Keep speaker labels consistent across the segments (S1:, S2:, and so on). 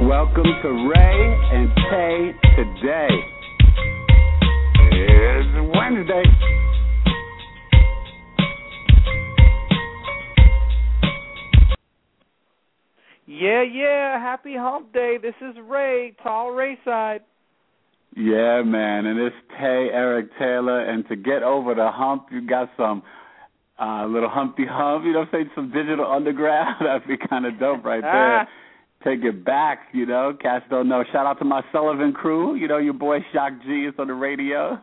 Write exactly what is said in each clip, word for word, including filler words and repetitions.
S1: Welcome to Ray and Tay Today. It's Wednesday.
S2: Yeah, yeah, happy hump day. This is Ray, tall Rayside.
S1: Yeah, man, and it's Tay, Eric Taylor, and to get over the hump, you got some uh, little Humpty Hump, you know what I'm saying, some digital underground. That'd be kind of dope right there. Take it back, you know. Cats don't know. Shout out to my Sullivan crew. You know, your boy Shock G is on the radio.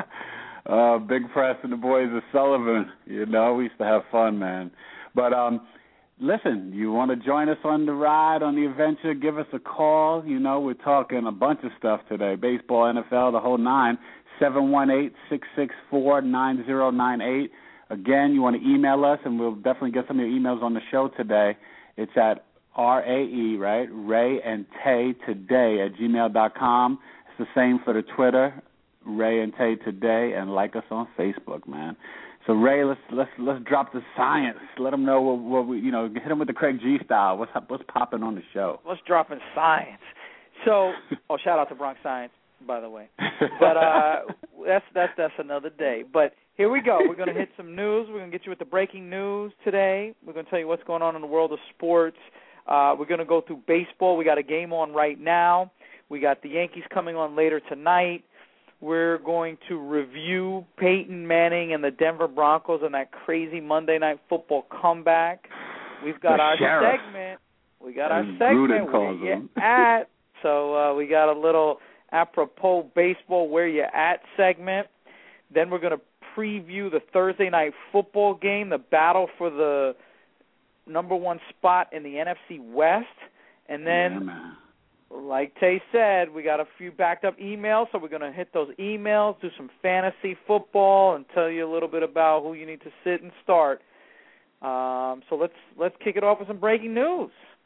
S1: uh, Big Press and the boys of Sullivan. You know, we used to have fun, man. But um, listen, you want to join us on the ride, on the adventure, give us a call. You know, we're talking a bunch of stuff today. Baseball, N F L, the whole nine. seven one eight, six six four, nine zero nine eight. Again, you want to email us, and we'll definitely get some of your emails on the show today. It's at R A E, right? Ray and Tay Today at gmail dot com. It's the same for the Twitter, Ray and Tay Today, and like us on Facebook, man. So Ray, let's let's let's drop the science. Let them know what, what we, you know, hit them with the Craig G style. What's what's popping on the show?
S2: What's dropping science? So, oh, shout out to Bronx Science, by the way. But uh, that's that's that's another day. But here we go. We're going to hit some news. We're going to get you with the breaking news today. We're going to tell you what's going on in the world of sports. Uh, we're going to go through baseball. We got a game on right now. We got the Yankees coming on later tonight. We're going to review Peyton Manning and the Denver Broncos and that crazy Monday Night Football comeback. We've got
S1: the
S2: our
S1: sheriff.
S2: segment. We got our
S1: As
S2: segment
S1: Gruden
S2: where
S1: calls
S2: you
S1: them.
S2: at. So uh, we got a little apropos baseball where you at segment. Then we're going to preview the Thursday Night Football game, the battle for the number one spot in the N F C West. And then,
S1: yeah,
S2: like Tay said, we got a few backed up emails, so we're going to hit those emails, do some fantasy football, and tell you a little bit about who you need to sit and start. Um, so let's let's kick it off with some breaking news.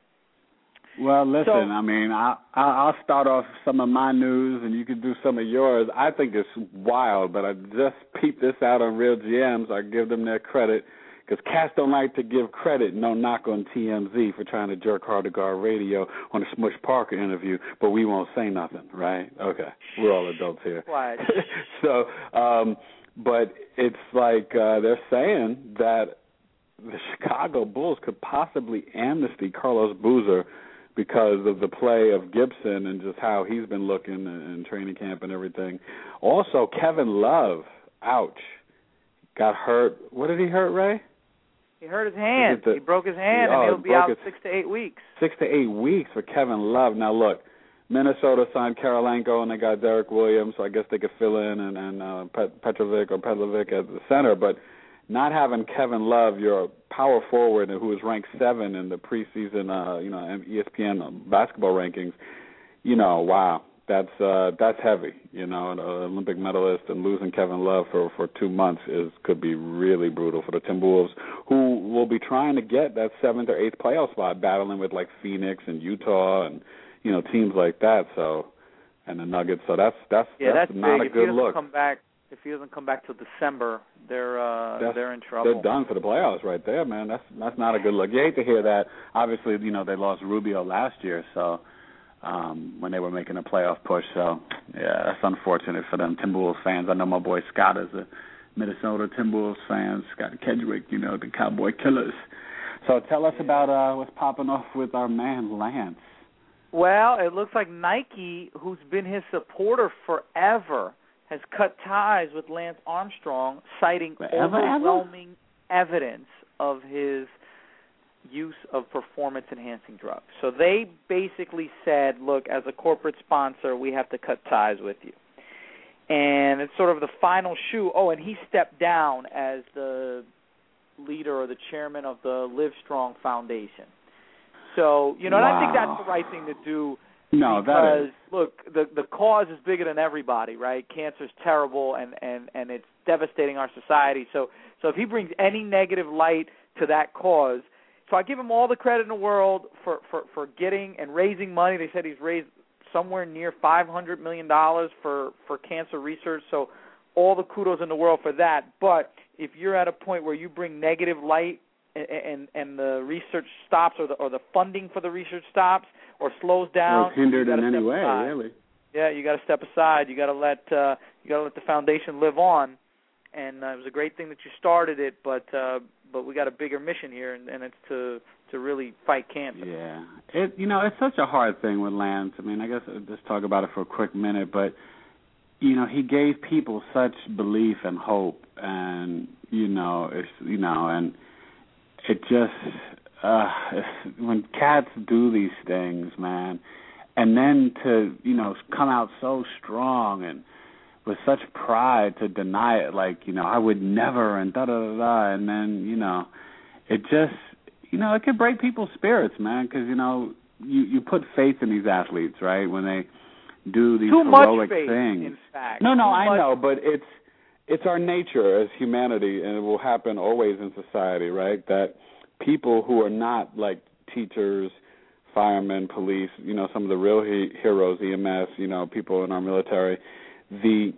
S1: Well, listen,
S2: So,
S1: I mean, I, I, I'll start off some of my news, and you can do some of yours. I think it's wild, but I just peeped this out on Real G Ms. I give them their credit. Because cats don't like to give credit, no knock on T M Z for trying to jerk hard to guard radio on a Smush Parker interview, but we won't say nothing, right? Okay, we're all adults here.
S2: What?
S1: so, um, but it's like uh, they're saying that the Chicago Bulls could possibly amnesty Carlos Boozer because of the play of Gibson and just how he's been looking in training camp and everything. Also, Kevin Love, ouch, got hurt. What did he hurt, Ray?
S2: He hurt his hand.
S1: The,
S2: he broke his hand,
S1: oh,
S2: and he'll be out
S1: his,
S2: six to eight weeks.
S1: Six to eight weeks for Kevin Love. Now, look, Minnesota signed Karolinko, and they got Derek Williams, so I guess they could fill in, and, and uh, Pet, Petrovic or Petlovic at the center. But not having Kevin Love, your power forward, who was ranked seven in the preseason, uh, you know, E S P N basketball rankings, you know, wow. That's uh, that's heavy, you know, an Olympic medalist, and losing Kevin Love for, for two months is could be really brutal for the Timberwolves, who will be trying to get that seventh or eighth playoff spot, battling with like Phoenix and Utah and you know teams like that. So, and the Nuggets. So that's that's
S2: yeah,
S1: that's,
S2: that's
S1: not
S2: big.
S1: a good
S2: if he doesn't
S1: look.
S2: Come back, if he doesn't come back till December, they're uh,
S1: that's,
S2: they're in trouble.
S1: They're done for the playoffs right there, man. That's that's not a good look. You hate to hear that. Obviously, you know they lost Rubio last year, so. Um, when they were making a playoff push. So, yeah, that's unfortunate for them Timberwolves fans. I know my boy Scott is a Minnesota Timberwolves fan, Scott Kedgwick, you know, the Cowboy Killers. So tell us about uh, what's popping off with our man Lance.
S2: Well, it looks like Nike, who's been his supporter forever, has cut ties with Lance Armstrong, citing
S1: Forever,
S2: overwhelming
S1: ever?
S2: evidence of his use of performance-enhancing drugs. So they basically said, look, as a corporate sponsor, we have to cut ties with you. And it's sort of the final shoe. Oh, and he stepped down as the leader or the chairman of the Livestrong Foundation. So, you know,
S1: wow.
S2: and I think that's the right thing to do.
S1: No,
S2: because,
S1: that is.
S2: look, the the cause is bigger than everybody, right? Cancer's terrible, and, and, and it's devastating our society. So, so if he brings any negative light to that cause, so I give him all the credit in the world for, for, for getting and raising money. They said he's raised somewhere near five hundred million dollars for, for cancer research, so all the kudos in the world for that. But if you're at a point where you bring negative light and, and, and the research stops or the, or the funding for the research stops, or slows down,
S1: or hindered in any way,
S2: aside.
S1: really.
S2: Yeah, you got to step aside. You got to let uh, you got to let the foundation live on. And uh, it was a great thing that you started it, but uh, but we got a bigger mission here, and, and it's to to really fight cancer.
S1: Yeah, it you know it's such a hard thing with Lance. I mean, I guess I'll just talk about it for a quick minute, but you know he gave people such belief and hope, and you know it's you know and it just uh, it's, when cats do these things, man, and then to you know come out so strong and with such pride to deny it, like, you know, I would never, and da-da-da-da, and then, you know, it just, you know, it can break people's spirits, man, because, you know, you, you put faith in these athletes, right, when they do these
S2: Too
S1: heroic
S2: much faith,
S1: things.
S2: In fact.
S1: No, no,
S2: Too
S1: I
S2: much.
S1: know, but it's it's our nature as humanity, and it will happen always in society, right, that people who are not, like, teachers, firemen, police, you know, some of the real he- heroes, E M S, you know, people in our military, the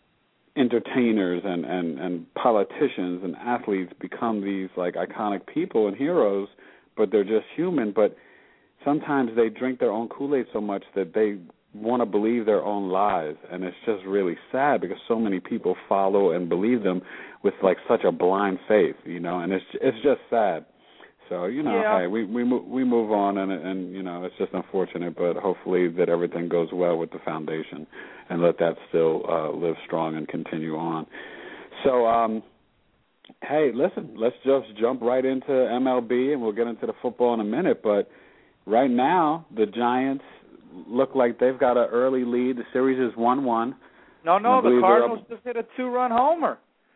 S1: entertainers and, and, and politicians and athletes become these, like, iconic people and heroes, but they're just human. But sometimes they drink their own Kool-Aid so much that they want to believe their own lies, and it's just really sad because so many people follow and believe them with, like, such a blind faith, you know, and it's it's just sad. So, you know,
S2: yeah.
S1: hey, we we move, we move on, and and you know, it's just unfortunate, but hopefully that everything goes well with the foundation, and let that still uh, live strong and continue on. So, um, hey, listen, let's just jump right into M L B, and we'll get into the football in a minute. But right now, the Giants look like they've got an early lead. The series is one one.
S2: No, no, the Cardinals just hit a two-run homer.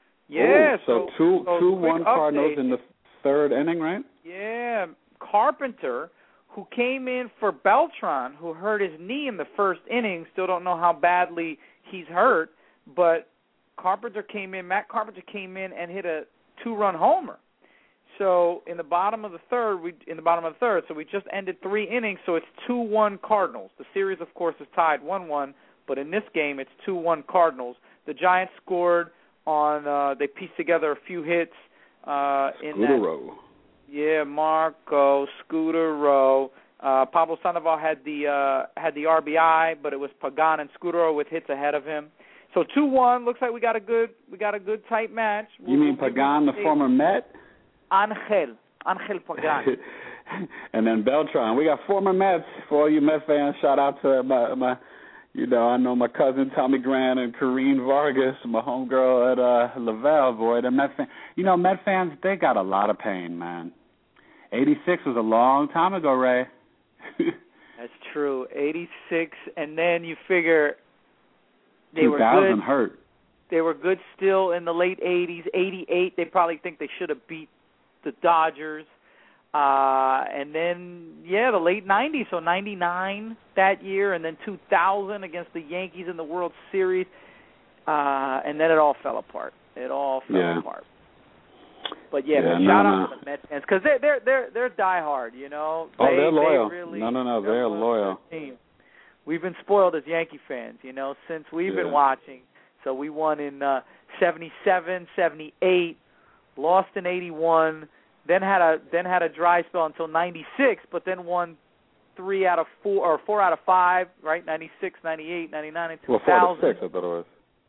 S2: Yeah,
S1: Ooh, so,
S2: so
S1: two
S2: so
S1: two one Cardinals
S2: update.
S1: in the third inning, right?
S2: Yeah, Carpenter, who came in for Beltran, who hurt his knee in the first inning, still don't know how badly he's hurt, but Carpenter came in, Matt Carpenter came in and hit a two-run homer. So in the bottom of the third, we in the bottom of the third, so we just ended three innings, so it's two one Cardinals. The series, of course, is tied one one, but in this game, it's two one Cardinals. The Giants scored on, uh, they pieced together a few hits uh, in that.
S1: Scudero.
S2: Yeah, Marco, Scudero. Uh, Pablo Sandoval had the uh, had the R B I, but it was Pagan and Scudero with hits ahead of him. So two one, looks like we got a good we got a good tight match.
S1: You
S2: we'll,
S1: mean
S2: we'll
S1: Pagan, the former Met?
S2: Angel, Angel Pagan.
S1: And then Beltran. We got former Mets. For all you Met fans, shout out to my, my you know, I know my cousin Tommy Grant and Corrine Vargas, my homegirl at uh, Lavelle, boy. The Met fans, you know, Met fans, they got a lot of pain, man. eighty-six was a long time ago, Ray.
S2: That's true. eighty-six, and then you figure they were good.
S1: hurt.
S2: They were good still in the late eighties. eighty-eight, they probably think they should have beat the Dodgers. Uh, and then, yeah, the late nineties, so ninety-nine that year, and then two thousand against the Yankees in the World Series. Uh, and then it all fell apart. It all fell
S1: yeah.
S2: apart. But yeah,
S1: yeah
S2: but
S1: no,
S2: shout
S1: no.
S2: out to the Mets fans because they're they're they're they're diehard. You know,
S1: oh,
S2: they,
S1: they're loyal.
S2: They really,
S1: no, no, no,
S2: they're,
S1: they're loyal.
S2: Team. We've been spoiled as Yankee fans, you know, since we've
S1: yeah.
S2: been watching. So we won in uh, seventy-seven, seventy-eight, lost in eighty-one, then had a then had a dry spell until ninety-six, but then won three out of four or four out of five, right? ninety-six, ninety-eight, ninety-nine, and two thousand.
S1: Well, four out of six, I thought it was.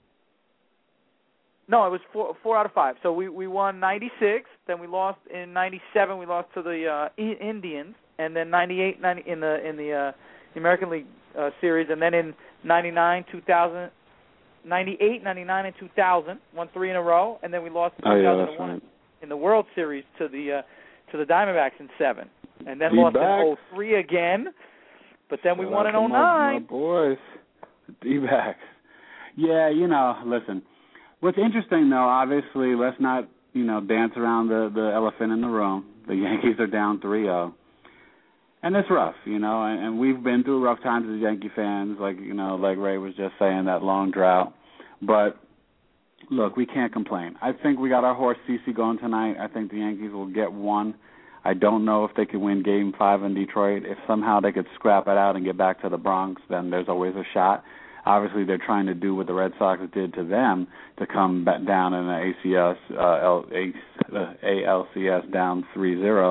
S2: No, it was four four out of five. So we we won ninety-six, then we lost in ninety-seven. We lost to the uh, Indians, and then ninety-eight, ninety in the in the, uh, the American League uh, Series, and then in ninety-nine, two thousand, ninety-eight, ninety-nine, and two thousand, won three in a row, and then we lost in
S1: oh,
S2: two thousand one
S1: yeah, that's right.
S2: in the World Series to the uh, to the Diamondbacks in seven, and then
S1: D-backs.
S2: lost in oh three again, but then we
S1: Shout
S2: won in oh nine.
S1: My, my boys, D-backs. Yeah, you know, listen. What's interesting, though, obviously, let's not, you know, dance around the, the elephant in the room. The Yankees are down three oh. And it's rough, you know, and, and we've been through rough times as Yankee fans, like, you know, like Ray was just saying, that long drought. But, look, we can't complain. I think we got our horse CeCe going tonight. I think the Yankees will get one. I don't know if they could win Game five in Detroit. If somehow they could scrap it out and get back to the Bronx, then there's always a shot. Obviously, they're trying to do what the Red Sox did to them to come back down in the A C S, uh, L, A, uh, A L C S down three zero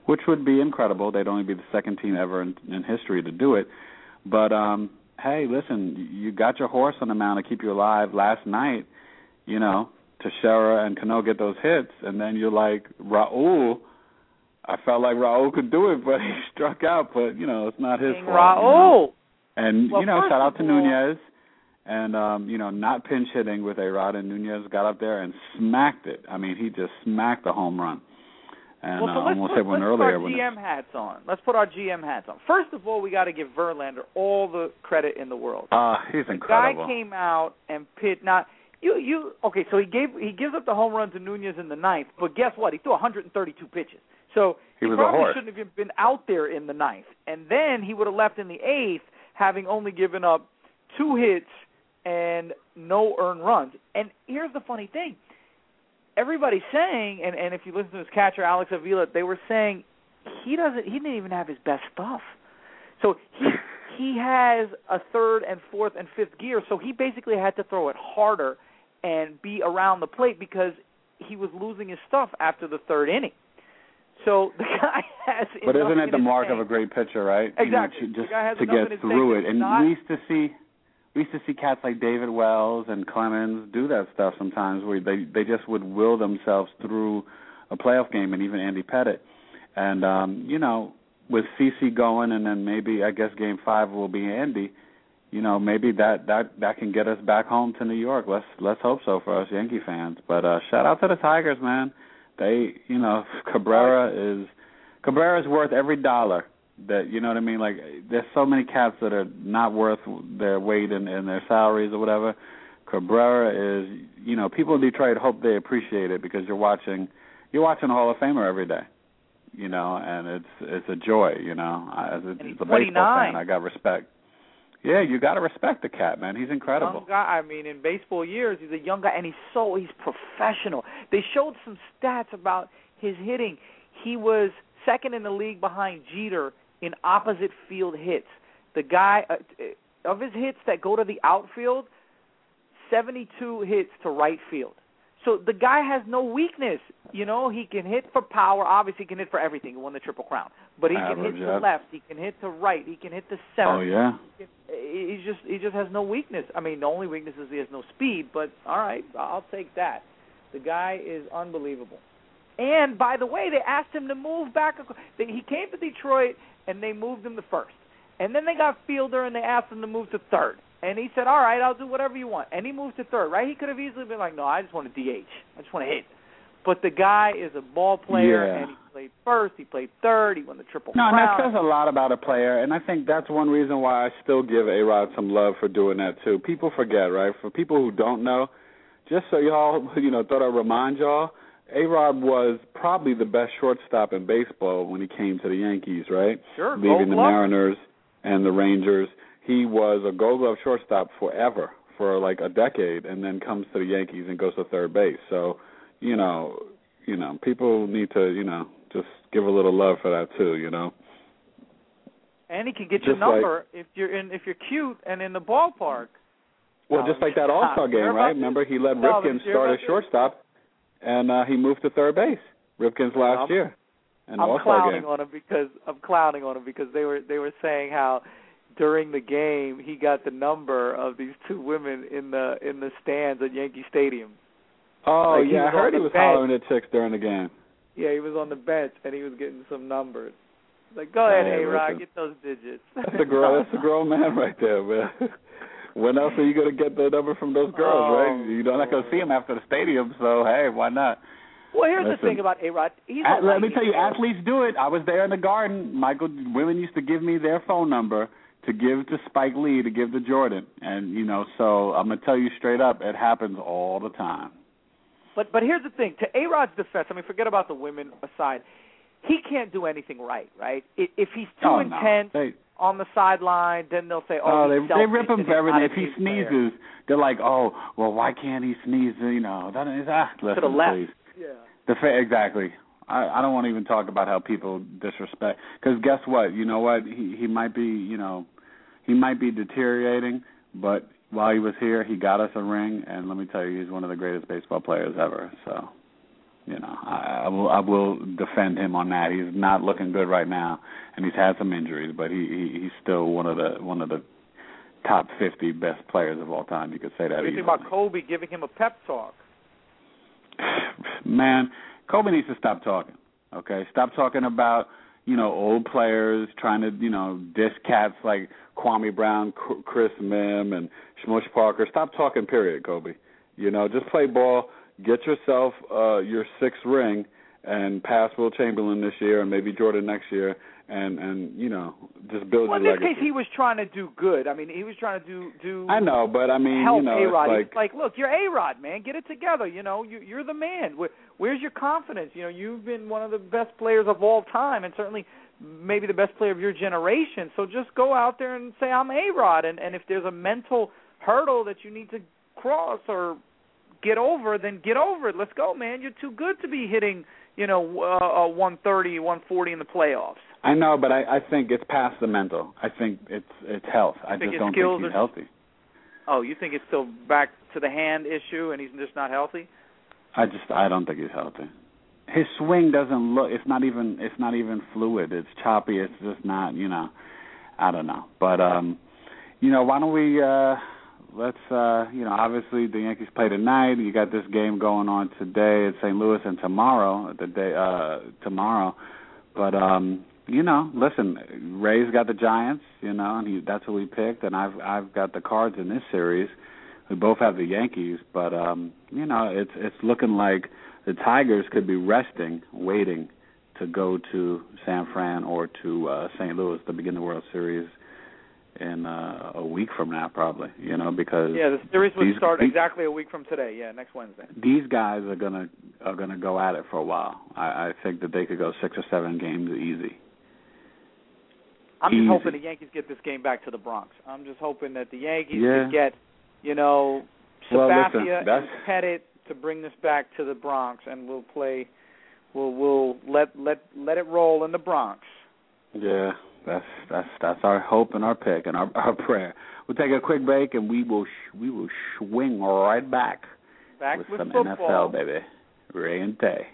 S1: which would be incredible. They'd only be the second team ever in, in history to do it. But, um, hey, listen, you got your horse on the mound to keep you alive last night, you know, Teixeira and Cano get those hits, and then you're like, Raul, I felt like Raul could do it, but he struck out, but, you know, it's not his
S2: King
S1: fault.
S2: Raul.
S1: You know? And,
S2: well,
S1: you know, shout out to
S2: all,
S1: Nunez. And, um, you know, not pinch hitting with A-Rod, and Nunez got up there and smacked it. I mean, he just smacked the home run. And
S2: well, so
S1: uh,
S2: let's
S1: almost
S2: put,
S1: hit one
S2: let's
S1: earlier.
S2: put our G M hats on. Let's put our G M hats on. First of all, we got to give Verlander all the credit in the world.
S1: Uh, he's incredible.
S2: The guy came out and pitched. Now, you, you, okay, so he gave he gives up the home run to Nunez in the ninth, but guess what? He threw one hundred thirty-two pitches. So
S1: he,
S2: he
S1: was
S2: probably
S1: a horse.
S2: shouldn't have been out there in the ninth. And then he would have left in the eighth, having only given up two hits and no earned runs. And here's the funny thing. Everybody's saying, and, and if you listen to his catcher, Alex Avila, they were saying he doesn't. He didn't even have his best stuff. So he he has a third and fourth and fifth gear, so he basically had to throw it harder and be around the plate because he was losing his stuff after the third inning. So the guy has.
S1: But isn't it the mark
S2: tank.
S1: of a great pitcher, right?
S2: Exactly.
S1: You know, just
S2: the guy has
S1: to get through it, and
S2: not,
S1: we used to see. We used to see cats like David Wells and Clemens do that stuff sometimes where they they just would will themselves through a playoff game, and even Andy Pettitte. And, um, you know, with CeCe going and then maybe I guess game five will be Andy, you know, maybe that, that, that can get us back home to New York. Let's let's hope so for us Yankee fans. But uh, shout out to the Tigers, man. They, you know, Cabrera is Cabrera's worth every dollar. That, you know what I mean? Like, there's so many cats that are not worth their weight in, in their salaries or whatever. Cabrera is, you know, people in Detroit hope they appreciate it because you're watching, you're watching a Hall of Famer every day, you know, and it's it's a joy, you know. As a, as a baseball fan, I got respect. Yeah, you got to respect the cat, man. He's incredible.
S2: Young guy, I mean, in baseball years, he's a young guy, and he's so he's professional. They showed some stats about his hitting. He was second in the league behind Jeter in opposite field hits. The guy, uh, of his hits that go to the outfield, seventy-two hits to right field. So the guy has no weakness. You know, he can hit for power. Obviously, he can hit for everything. He won the Triple Crown. But he
S1: Average,
S2: can hit
S1: yeah.
S2: to left. He can hit to right. He can hit to center.
S1: Oh, yeah.
S2: He, can, he just he just has no weakness. I mean, the only weakness is he has no speed. But, all right, I'll take that. The guy is unbelievable. And, by the way, they asked him to move back. He came to Detroit, and they moved him to first. And then they got Fielder, and they asked him to move to third. And he said, all right, I'll do whatever you want. And he moved to third, right? He could have easily been like, no, I just want to D H. I just want to hit. But the guy is a ball player,
S1: yeah.
S2: and he played first, he played third, he won the Triple
S1: No,
S2: Crown.
S1: and that says a lot about a player, and I think that's one reason why I still give A-Rod some love for doing that, too. People forget, right? For people who don't know, just so y'all, you know, thought I'd remind y'all, A-Rod was probably the best shortstop in baseball when he came to the Yankees, right?
S2: Sure,
S1: leaving the
S2: Glove.
S1: Mariners and the Rangers. He was a Gold Glove shortstop forever, for like a decade, and then comes to the Yankees and goes to third base. So, you know, you know, people need to, you know, just give a little love for that too, you know.
S2: And he can get
S1: just
S2: your number
S1: like,
S2: if you're in if you're cute and in the ballpark.
S1: Well,
S2: no,
S1: just like that All-Star game, right? Remember, he let
S2: no,
S1: Ripken start as shortstop, and uh, he moved to third base. Ripken's last
S2: I'm,
S1: year. An
S2: I'm
S1: All-Star
S2: clowning
S1: game.
S2: on him because I'm clowning on him because they were they were saying how during the game he got the number of these two women in the in the stands at Yankee Stadium.
S1: Oh
S2: like
S1: yeah, I heard he was
S2: bench.
S1: hollering at chicks during the game.
S2: Yeah, he was on the bench and he was getting some numbers. Like, go ahead,
S1: hey,
S2: A-Rod, get those digits.
S1: That's a grown that's a grown man right there, man. When else are you gonna get the number from those girls,
S2: oh,
S1: right? You're not gonna see them after the stadium, so hey, why not?
S2: Well, here's
S1: Listen,
S2: the thing about A-Rod. He's
S1: at, let me tell you,
S2: old.
S1: athletes do it. I was there in the Garden. Michael, women used to give me their phone number to give to Spike Lee, to give to Jordan, and you know, so I'm gonna tell you straight up, it happens all the time.
S2: But but here's the thing. To A-Rod's defense, I mean, forget about the women aside. He can't do anything right, right? If he's too
S1: oh,
S2: intense
S1: no. they,
S2: on the sideline, then they'll say, "Oh,
S1: oh they
S2: he's
S1: they rip him
S2: and
S1: for everything.
S2: not
S1: If
S2: a
S1: he
S2: team
S1: sneezes,
S2: player.
S1: they're like, "Oh, well, why can't he sneeze?" You know, that is ah, listen,
S2: to the left."
S1: Please.
S2: Yeah.
S1: The fa- exactly. I, I don't want to even talk about how people disrespect. Because guess what? You know what? He he might be, you know, he might be deteriorating, but while he was here, he got us a ring, and let me tell you, he's one of the greatest baseball players ever. So. you know, I, I will I will defend him on that. He's not looking good right now, and he's had some injuries, but he, he he's still one of the one of the top fifty best players of all time. You could say that.
S2: What do you think about Kobe giving him a pep talk?
S1: Man, Kobe needs to stop talking. Okay, stop talking about, you know, old players trying to, you know, diss cats like Kwame Brown, Chris Mim, and Smush Parker. Stop talking, period, Kobe. You know, just play ball, get yourself uh, your sixth ring, and pass Will Chamberlain this year and maybe Jordan next year, and, and you know, just build
S2: well,
S1: your legacy.
S2: Well, in this case, he was trying to do good. I mean, he was trying to do do.
S1: I know, but I mean,
S2: help
S1: you know,
S2: A-Rod.
S1: it's like,
S2: like, look, you're A-Rod, man. Get it together. You know, you, you're the man. Where, where's your confidence? You know, you've been one of the best players of all time, and certainly maybe the best player of your generation. So just go out there and say, I'm A-Rod. And, and if there's a mental hurdle that you need to cross or get over, then get over it. Let's go, man. You're too good to be hitting, you know, uh, one thirty, one forty in the playoffs.
S1: I know, but I, I think it's past the mental. I think it's it's health. I just don't think he's
S2: are,
S1: healthy.
S2: Oh, you think it's still back to the hand issue and he's just not healthy?
S1: I just I don't think he's healthy. His swing doesn't look. It's not even. It's not even fluid. It's choppy. It's just not. You know. I don't know. But um, you know, why don't we? Uh, let's. Uh, you know, obviously the Yankees play tonight. You got this game going on today at Saint Louis and tomorrow. The day uh, tomorrow. But um, you know, listen. Ray's got the Giants. You know, and he, that's who we picked. And I've I've got the Cards in this series. We both have the Yankees. But um, you know, it's it's looking like the Tigers could be resting, waiting to go to San Fran or to uh, Saint Louis to begin the World Series in uh, a week from now, probably. You know, because
S2: yeah, the series would
S1: these,
S2: start
S1: these,
S2: exactly a week from today. Yeah, next Wednesday.
S1: These guys are gonna are gonna go at it for a while. I, I think that they could go six or seven games easy.
S2: I'm just
S1: easy.
S2: hoping the Yankees get this game back to the Bronx. I'm just hoping that the Yankees
S1: yeah.
S2: could get, you know,
S1: well,
S2: Sabathia
S1: listen,
S2: and Pettit to bring this back to the Bronx, and we'll play. We'll we'll let let let it roll in the Bronx.
S1: Yeah, that's that's that's our hope and our pick and our, our prayer. We'll take a quick break, and we will sh- we will swing right back.
S2: Back
S1: with,
S2: with
S1: some
S2: football.
S1: N F L, baby. Ray and Tay.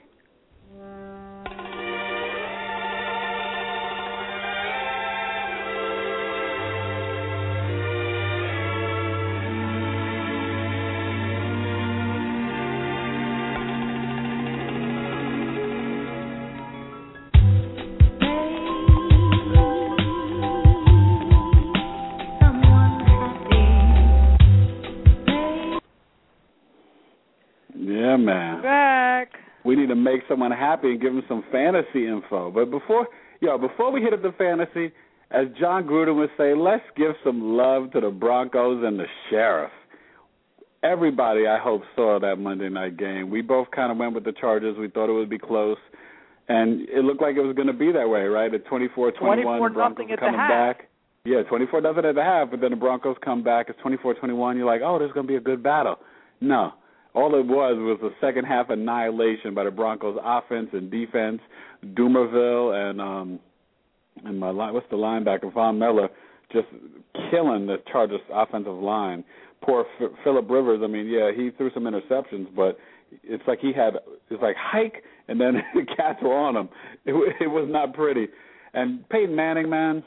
S1: Yeah, man.
S2: Back.
S1: We need to make someone happy and give them some fantasy info. But before, yo, before we hit up the fantasy, as John Gruden would say, let's give some love to the Broncos and the Sheriff. Everybody, I hope, saw that Monday night game. We both kind of went with the Chargers. We thought it would be close, and it looked like it was going to be that way, right? At twenty-four twenty-one, the Broncos were coming back. Yeah, twenty-four nothing at the half, but then the Broncos come back. It's twenty-four twenty-one. You're like, oh, there's going to be a good battle. No. All it was was a second-half annihilation by the Broncos' offense and defense. Doomerville and um, and my line, what's the linebacker, Von Miller, just killing the Chargers' offensive line. Poor F- Phillip Rivers. I mean, yeah, he threw some interceptions, but it's like he had it's like hike, and then the cats were on him. It, it was not pretty. And Peyton Manning, man.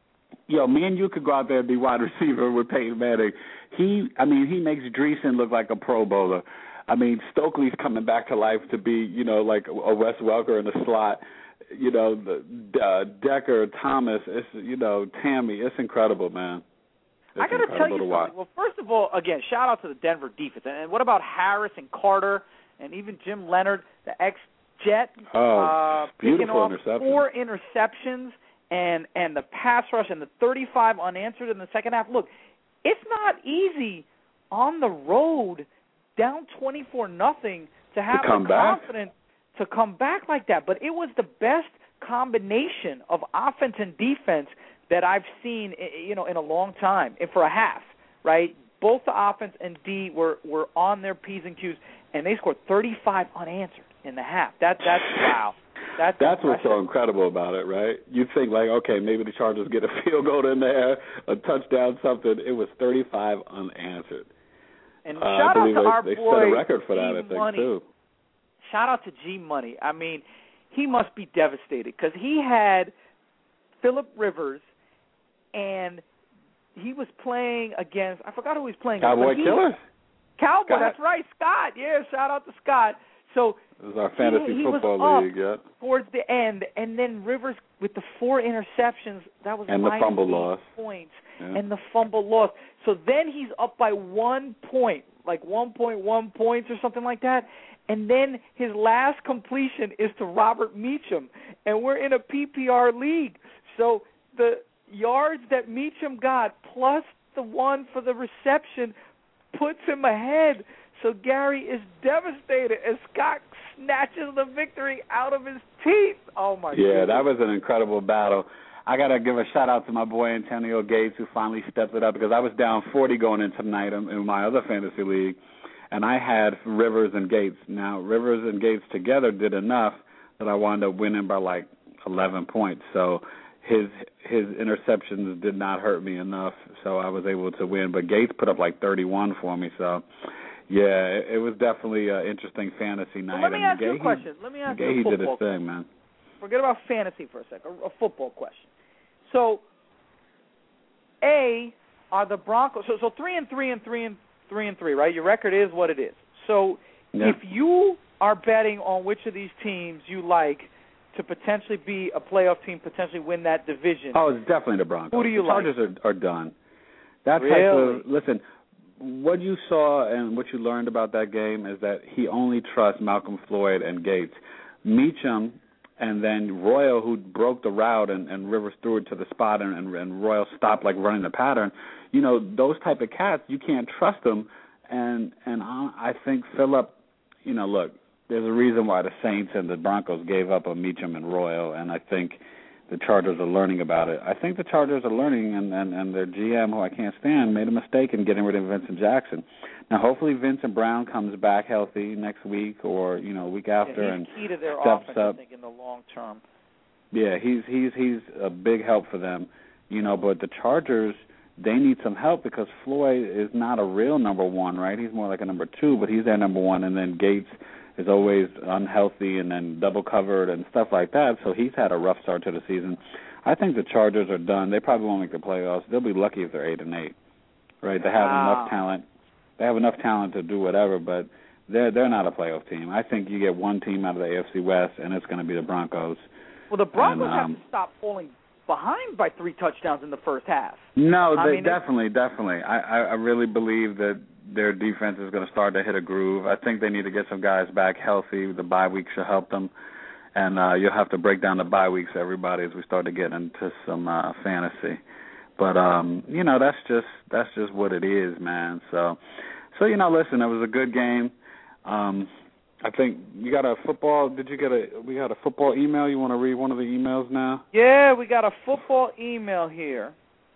S1: Yo, me and you could go out there and be wide receiver with Peyton Manning. He, I mean, he makes Dreesen look like a Pro Bowler. I mean, Stokely's coming back to life to be, you know, like a Wes Welker in the slot. You know, the uh, Decker, Thomas, it's, you know, Tammy. It's incredible, man. It's
S2: I got to tell you something.
S1: Watch.
S2: Well, first of all, again, shout out to the Denver defense. And what about Harris and Carter and even Jim Leonard, the ex-Jet,
S1: oh,
S2: uh,
S1: beautiful
S2: picking off
S1: interception.
S2: four interceptions. And and the pass rush and the thirty-five unanswered in the second half. Look, it's not easy on the road, down twenty-four nothing, to have
S1: to come
S2: the
S1: back.
S2: confidence to come back like that. But it was the best combination of offense and defense that I've seen, you know, in a long time, and for a half, right? Both the offense and D were, were on their P's and Q's, and they scored thirty-five unanswered in the half. That that's wow. That's,
S1: That's what's so incredible about it, right? You think, like, okay, maybe the Chargers get a field goal in there, a touchdown, something. It was thirty-five unanswered.
S2: And
S1: uh,
S2: shout
S1: I
S2: out
S1: believe
S2: to
S1: they,
S2: our
S1: they
S2: boy,
S1: set a record for that,
S2: Steve
S1: I think,
S2: Money.
S1: too.
S2: shout out to G Money. I mean, he must be devastated because he had Phillip Rivers, and he was playing against, I forgot who he was playing against.
S1: Cowboy Killers?
S2: Cowboy,
S1: Scott.
S2: That's right, Scott. Yeah, shout out to Scott. So
S1: this is our fantasy
S2: he, he
S1: football
S2: was
S1: league,
S2: up
S1: yeah.
S2: towards the end, and then Rivers with the four interceptions, that was
S1: and the fumble loss.
S2: points,
S1: yeah.
S2: and the fumble loss. So then he's up by one point, like one point one points or something like that. And then his last completion is to Robert Meacham, and we're in a P P R league. So the yards that Meacham got plus the one for the reception puts him ahead. So Gary is devastated as Scott snatches the victory out of his teeth. Oh, my God.
S1: Yeah, goodness. That was an incredible battle. I got to give a shout-out to my boy Antonio Gates, who finally stepped it up, because I was down forty going into tonight in, in my other fantasy league, and I had Rivers and Gates. Now, Rivers and Gates together did enough that I wound up winning by like eleven points. So his his interceptions did not hurt me enough, so I was able to win. But Gates put up like thirty-one for me, so yeah, it, it was definitely an interesting fantasy night.
S2: Well, let me
S1: and
S2: ask you a question. Let me ask you a
S1: football
S2: football
S1: did his
S2: question.
S1: thing, man.
S2: Forget about fantasy for a second. A, a football question. So, A, are the Broncos so so three and three and three and three and three, right? Your record is what it is. So,
S1: yeah.
S2: if you are betting on which of these teams you like to potentially be a playoff team, potentially win that division,
S1: oh, it's definitely the Broncos.
S2: Who do you
S1: the Chargers
S2: like?
S1: are, are done. That
S2: really?
S1: type of listen. What you saw and what you learned about that game is that he only trusts Malcolm Floyd and Gates. Meacham and then Royal, who broke the route and, and Rivers threw it to the spot, and, and, and Royal stopped like running the pattern. You know, those type of cats, you can't trust them. And and I, I think Phillip, you know, look, there's a reason why the Saints and the Broncos gave up on Meacham and Royal, and I think the Chargers are learning about it. I think the Chargers are learning, and, and, and their G M, who I can't stand, made a mistake in getting rid of Vincent Jackson. Now, hopefully Vincent Brown comes back healthy next week or, you know, week after
S2: yeah,
S1: and
S2: key to their
S1: steps
S2: offense,
S1: up.
S2: I think, in the long term.
S1: Yeah, he's he's he's a big help for them, you know. But the Chargers, they need some help because Floyd is not a real number one, right? He's more like a number two, but he's their number one, and then Gates is always unhealthy and then double covered and stuff like that. So he's had a rough start to the season. I think the Chargers are done. They probably won't make the playoffs. They'll be lucky if they're eight and eight, right? They have
S2: wow.
S1: enough talent. They have enough talent to do whatever, but they're they're not a playoff team. I think you get one team out of the A F C West, and it's going to be the Broncos.
S2: Well, the Broncos
S1: and, um,
S2: have to stop falling behind by three touchdowns in the first half.
S1: No,
S2: I
S1: they
S2: mean,
S1: definitely, definitely. I, I, I really believe that their defense is going to start to hit a groove. I think they need to get some guys back healthy. The bye week should help them. And uh, you'll have to break down the bye weeks, everybody, as we start to get into some uh, fantasy. But um, you know, that's just that's just what it is, man. So, so you know, listen, it was a good game. Um, I think you got a football. Did you get a? We got a football email. You want to read one of the emails now?
S2: Yeah, we got a football email here,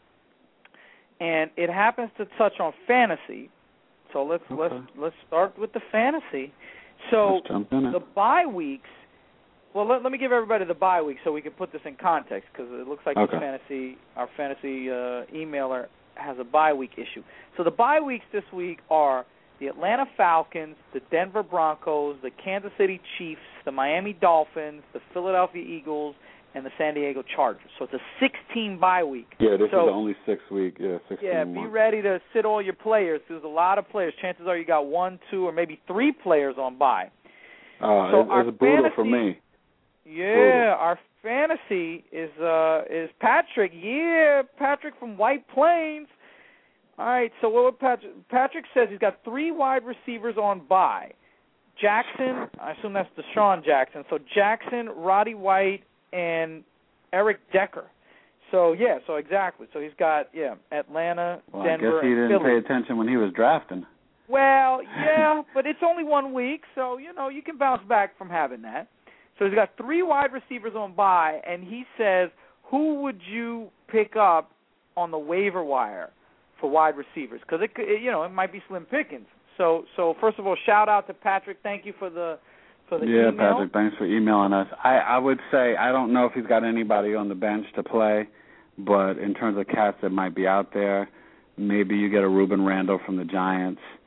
S2: and it happens to touch on fantasy. So let's okay. let's let's start with the fantasy. So
S1: let's jump in it.
S2: The bye weeks. Well, let, let me give everybody the bye week so we can put this in context because it looks like
S1: okay.
S2: this fantasy, our fantasy uh, emailer has a bye week issue. So the bye weeks this week are the Atlanta Falcons, the Denver Broncos, the Kansas City Chiefs, the Miami Dolphins, the Philadelphia Eagles, and the San Diego Chargers. So it's a six-team bye week.
S1: Yeah, this
S2: so,
S1: is the only six-week, yeah, six-team
S2: Yeah, be ready to sit all your players. There's a lot of players. Chances are you got one, two, or maybe three players on bye.
S1: Uh,
S2: so
S1: it, it's brutal
S2: fantasy,
S1: for me.
S2: Yeah,
S1: brutal.
S2: Our fantasy is uh, is Patrick. Yeah, Patrick from White Plains. All right, so what would Patrick, Patrick says he's got three wide receivers on bye. Jackson, I assume that's Deshaun Jackson. So Jackson, Roddy White, and Eric Decker. So, yeah, so exactly. So he's got, yeah, Atlanta,
S1: well,
S2: Denver,
S1: I guess he
S2: and
S1: didn't
S2: Philly.
S1: pay attention when he was drafting.
S2: Well, yeah, but it's only one week, so, you know, you can bounce back from having that. So he's got three wide receivers on bye, and he says, who would you pick up on the waiver wire for wide receivers? Because, it, it, you know, it might be slim pickings. So, so first of all, shout out to Patrick. Thank you for the for the
S1: yeah,
S2: email.
S1: Yeah, Patrick, thanks for emailing us. I, I would say I don't know if he's got anybody on the bench to play, but in terms of cats that might be out there, maybe you get a Ruben Randall from the Giants.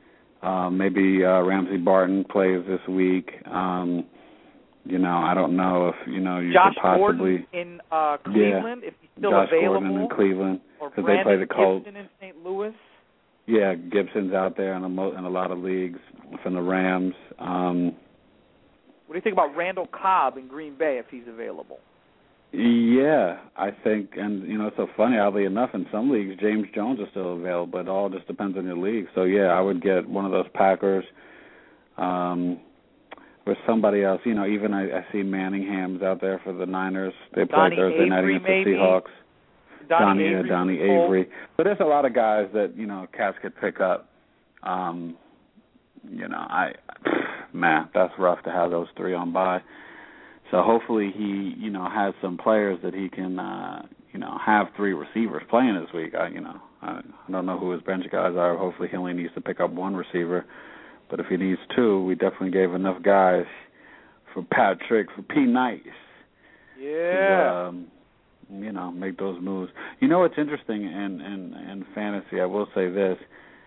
S1: Uh, maybe uh, Ramsey Barton plays this week. Um, you know, I don't know if, you know, you
S2: Josh
S1: could possibly.
S2: Gordon in uh, Cleveland,
S1: yeah,
S2: if he's still
S1: Josh
S2: available.
S1: Gordon in Cleveland.
S2: Or
S1: because they play the Colts.
S2: Gibson in Saint Louis.
S1: Yeah, Gibson's out there in a, mo- in a lot of leagues from the Rams. Um,
S2: what do you think about Randall Cobb in Green Bay if he's available?
S1: Yeah, I think, and, you know, it's so funny, oddly enough, in some leagues, James Jones is still available, but it all just depends on your league. So, yeah, I would get one of those Packers um, or somebody else. You know, even I, I see Manningham's out there for the Niners. They play
S2: Donnie
S1: Thursday night
S2: Avery,
S1: against
S2: maybe?
S1: the Seahawks.
S2: Donnie,
S1: Donnie
S2: Avery.
S1: Yeah, Donnie Avery. But there's a lot of guys that, you know, cats could pick up. Um, you know, I, man, that's rough to have those three on bye. So hopefully he, you know, has some players that he can, uh, you know, have three receivers playing this week. I, you know, I, I don't know who his bench guys are. Hopefully he only needs to pick up one receiver. But if he needs two, we definitely gave enough guys for Patrick, for P. Nice.
S2: Yeah.
S1: To, um, you know, make those moves. You know what's interesting in, in, in fantasy, I will say this,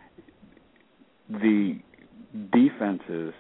S1: the defenses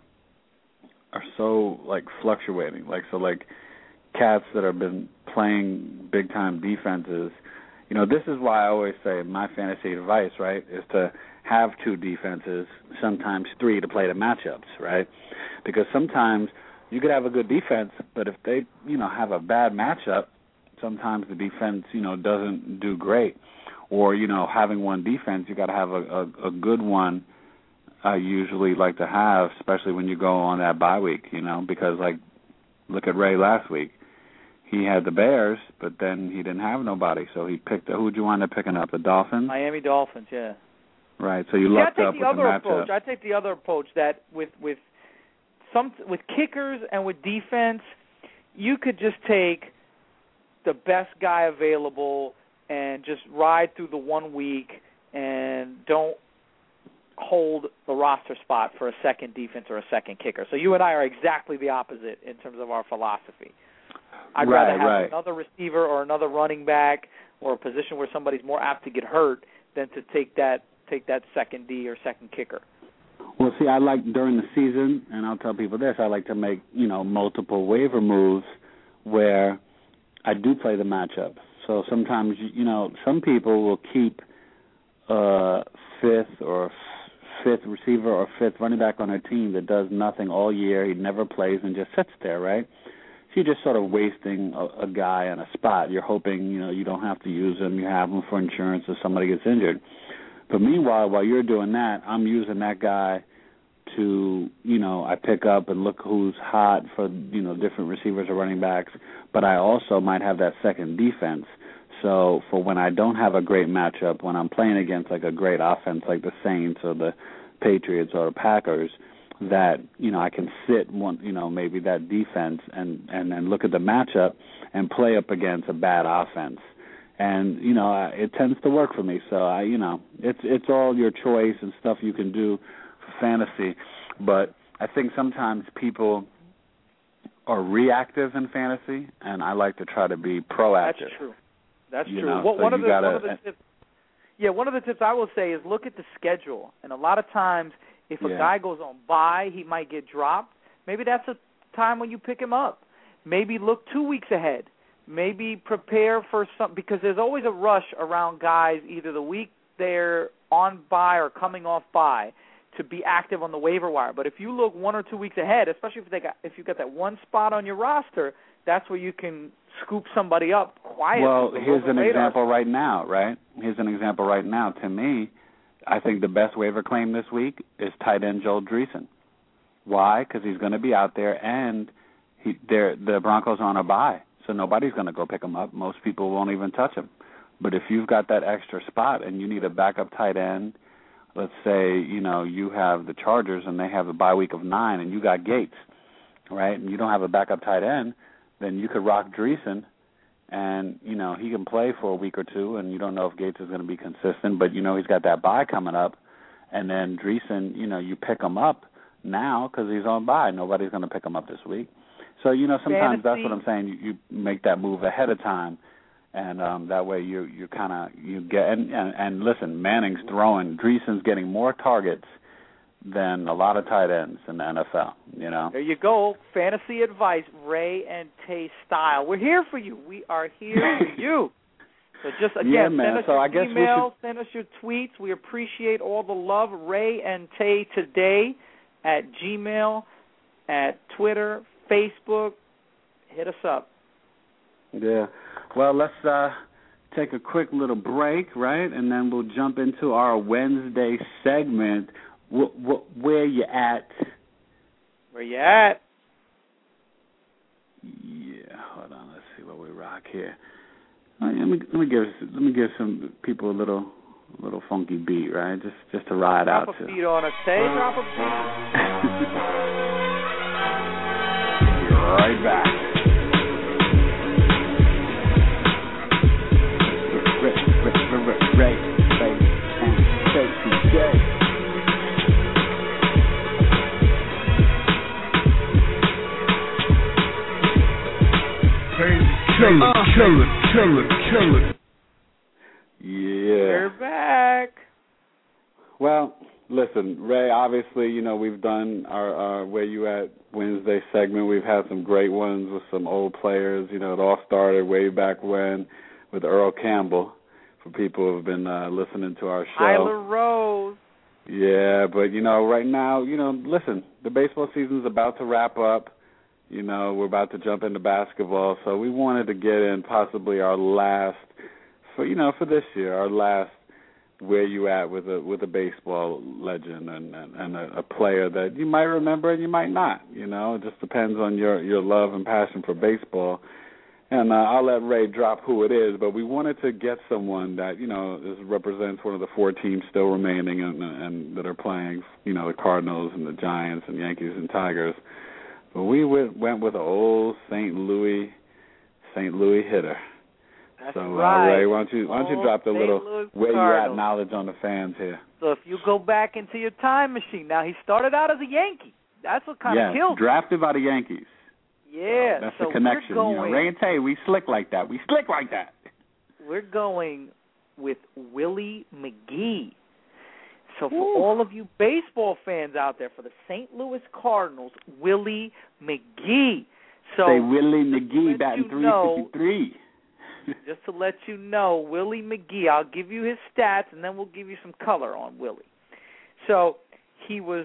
S1: are so, like, fluctuating. Like, so, like, cats that have been playing big-time defenses, you know, this is why I always say my fantasy advice, right, is to have two defenses, sometimes three, to play the matchups, right? Because sometimes you could have a good defense, but if they, you know, have a bad matchup, sometimes the defense, you know, doesn't do great. Or, you know, having one defense, you got to have a, a, a good one. I usually like to have, especially when you go on that bye week, you know, because, like, look at Ray last week. He had the Bears, but then he didn't have nobody, so he picked, who would you wind up picking up, the Dolphins?
S2: Miami Dolphins, yeah.
S1: Right, so you
S2: See,
S1: lucked
S2: I take
S1: up
S2: the
S1: with
S2: other
S1: the matchup.
S2: approach. I take the other approach that with, with, some, with kickers and with defense, you could just take the best guy available and just ride through the one week and don't hold the roster spot for a second defense or a second kicker. So you and I are exactly the opposite in terms of our philosophy. I'd
S1: right,
S2: rather have
S1: right.
S2: another receiver or another running back or a position where somebody's more apt to get hurt than to take that take that second D or second kicker.
S1: Well, see, I like during the season, and I'll tell people this, I like to make, you know, multiple waiver moves where I do play the matchup. So sometimes, you know, some people will keep uh, fifth or fifth receiver or fifth running back on their team that does nothing all year. He never plays and just sits there, right? So you're just sort of wasting a, a guy on a spot. You're hoping, you know, you don't have to use him. You have him for insurance if somebody gets injured. But meanwhile, while you're doing that, I'm using that guy to, you know, I pick up and look who's hot for, you know, different receivers or running backs. But I also might have that second defense. So for when I don't have a great matchup, when I'm playing against like a great offense like the Saints or the Patriots or the Packers, that, you know, I can sit one, you know, maybe that defense and, and then look at the matchup and play up against a bad offense. And, you know, it tends to work for me. So, I, you know, it's it's all your choice and stuff you can do for fantasy. But I think sometimes people are reactive in fantasy, and I like to try to be proactive.
S2: That's true. That's
S1: you
S2: true.
S1: Know,
S2: Well,
S1: so
S2: one, of the,
S1: gotta,
S2: one of the tips, yeah, one of the tips I will say is look at the schedule. And a lot of times, if
S1: yeah.
S2: a guy goes on bye, he might get dropped. Maybe that's a time when you pick him up. Maybe look two weeks ahead. Maybe prepare for some, because there's always a rush around guys either the week they're on bye or coming off bye to be active on the waiver wire. But if you look one or two weeks ahead, especially if they got if you've got that one spot on your roster, that's where you can scoop somebody up quietly.
S1: Well, here's an
S2: radar.
S1: example right now, right? Here's an example right now. To me, I think the best waiver claim this week is tight end Joel Dreesen. Why? Because he's going to be out there, and he, the Broncos are on a bye, so nobody's going to go pick him up. Most people won't even touch him. But if you've got that extra spot and you need a backup tight end, let's say, you know, you have the Chargers and they have a bye week of nine and you got Gates, right, and you don't have a backup tight end, then you could rock Dreesen, and, you know, he can play for a week or two, and you don't know if Gates is going to be consistent, but you know he's got that bye coming up, and then Dreesen, you know, you pick him up now because he's on bye. Nobody's going to pick him up this week. So, you know, sometimes Fantasy. That's what I'm saying. You, you make that move ahead of time, and um, that way you you kind of you get and, and and listen, Manning's throwing, Dreesen's getting more targets than a lot of tight ends in the N F L, you know.
S2: There you go. Fantasy advice, Ray and Tay style. We're here for you. We are here for you. So just, again,
S1: yeah, man.
S2: send us
S1: so
S2: your
S1: I guess
S2: emails,
S1: should...
S2: send us your tweets. We appreciate all the love. Ray and Tay today at Gmail, at Twitter, Facebook. Hit us up.
S1: Yeah. Well, let's uh, take a quick little break, right? And then we'll jump into our Wednesday segment. W- w- where you at?
S2: Where you at?
S1: Yeah. Hold on. Let's see what we rock here. Let me let me give let me give some people a little a little funky beat, right? Just just to ride
S2: Drop
S1: out
S2: a
S1: to.
S2: beat on us, Tay. Drop a beat.
S1: Right back. Ray, Ray, Ray, Ray, Ray, and Tay today.
S3: Kill it, kill it, kill it, kill it.
S1: Yeah.
S2: We're back.
S1: Well, listen, Ray, obviously, you know, we've done our, our Where You At Wednesday segment. We've had some great ones with some old players. You know, it all started way back when with Earl Campbell, for people who have been uh, listening to our show.
S2: Tyler Rose.
S1: Yeah, but, you know, right now, you know, listen, the baseball season's about to wrap up. You know, we're about to jump into basketball, so we wanted to get in possibly our last, for you know, for this year, our last Where You At with a with a baseball legend and and, and a, a player that you might remember and you might not. You know, it just depends on your, your love and passion for baseball. And uh, I'll let Ray drop who it is, but we wanted to get someone that, you know, is, represents one of the four teams still remaining and, and that are playing, you know, the Cardinals and the Giants and Yankees and Tigers. But we went, went with an old Saint Louis, Saint Louis hitter.
S2: That's
S1: so,
S2: right.
S1: uh, Ray, why don't you why don't you drop the
S2: Saint
S1: little
S2: Louis
S1: where
S2: Cardinals.
S1: you at knowledge on the fans here?
S2: So if you go back into your time machine, now he started out as a Yankee. That's what kind
S1: yeah,
S2: of killed him.
S1: drafted by the Yankees.
S2: Yeah,
S1: so that's
S2: so
S1: the connection.
S2: We're going,
S1: you know, Ray and Tay, we slick like that. We slick like that.
S2: We're going with Willie McGee. So for
S1: Ooh.
S2: all of you baseball fans out there, for the Saint Louis Cardinals, Willie McGee. So
S1: Say Willie McGee batting three fifty-three.
S2: Just to let you know, Willie McGee, I'll give you his stats, and then we'll give you some color on Willie. So he was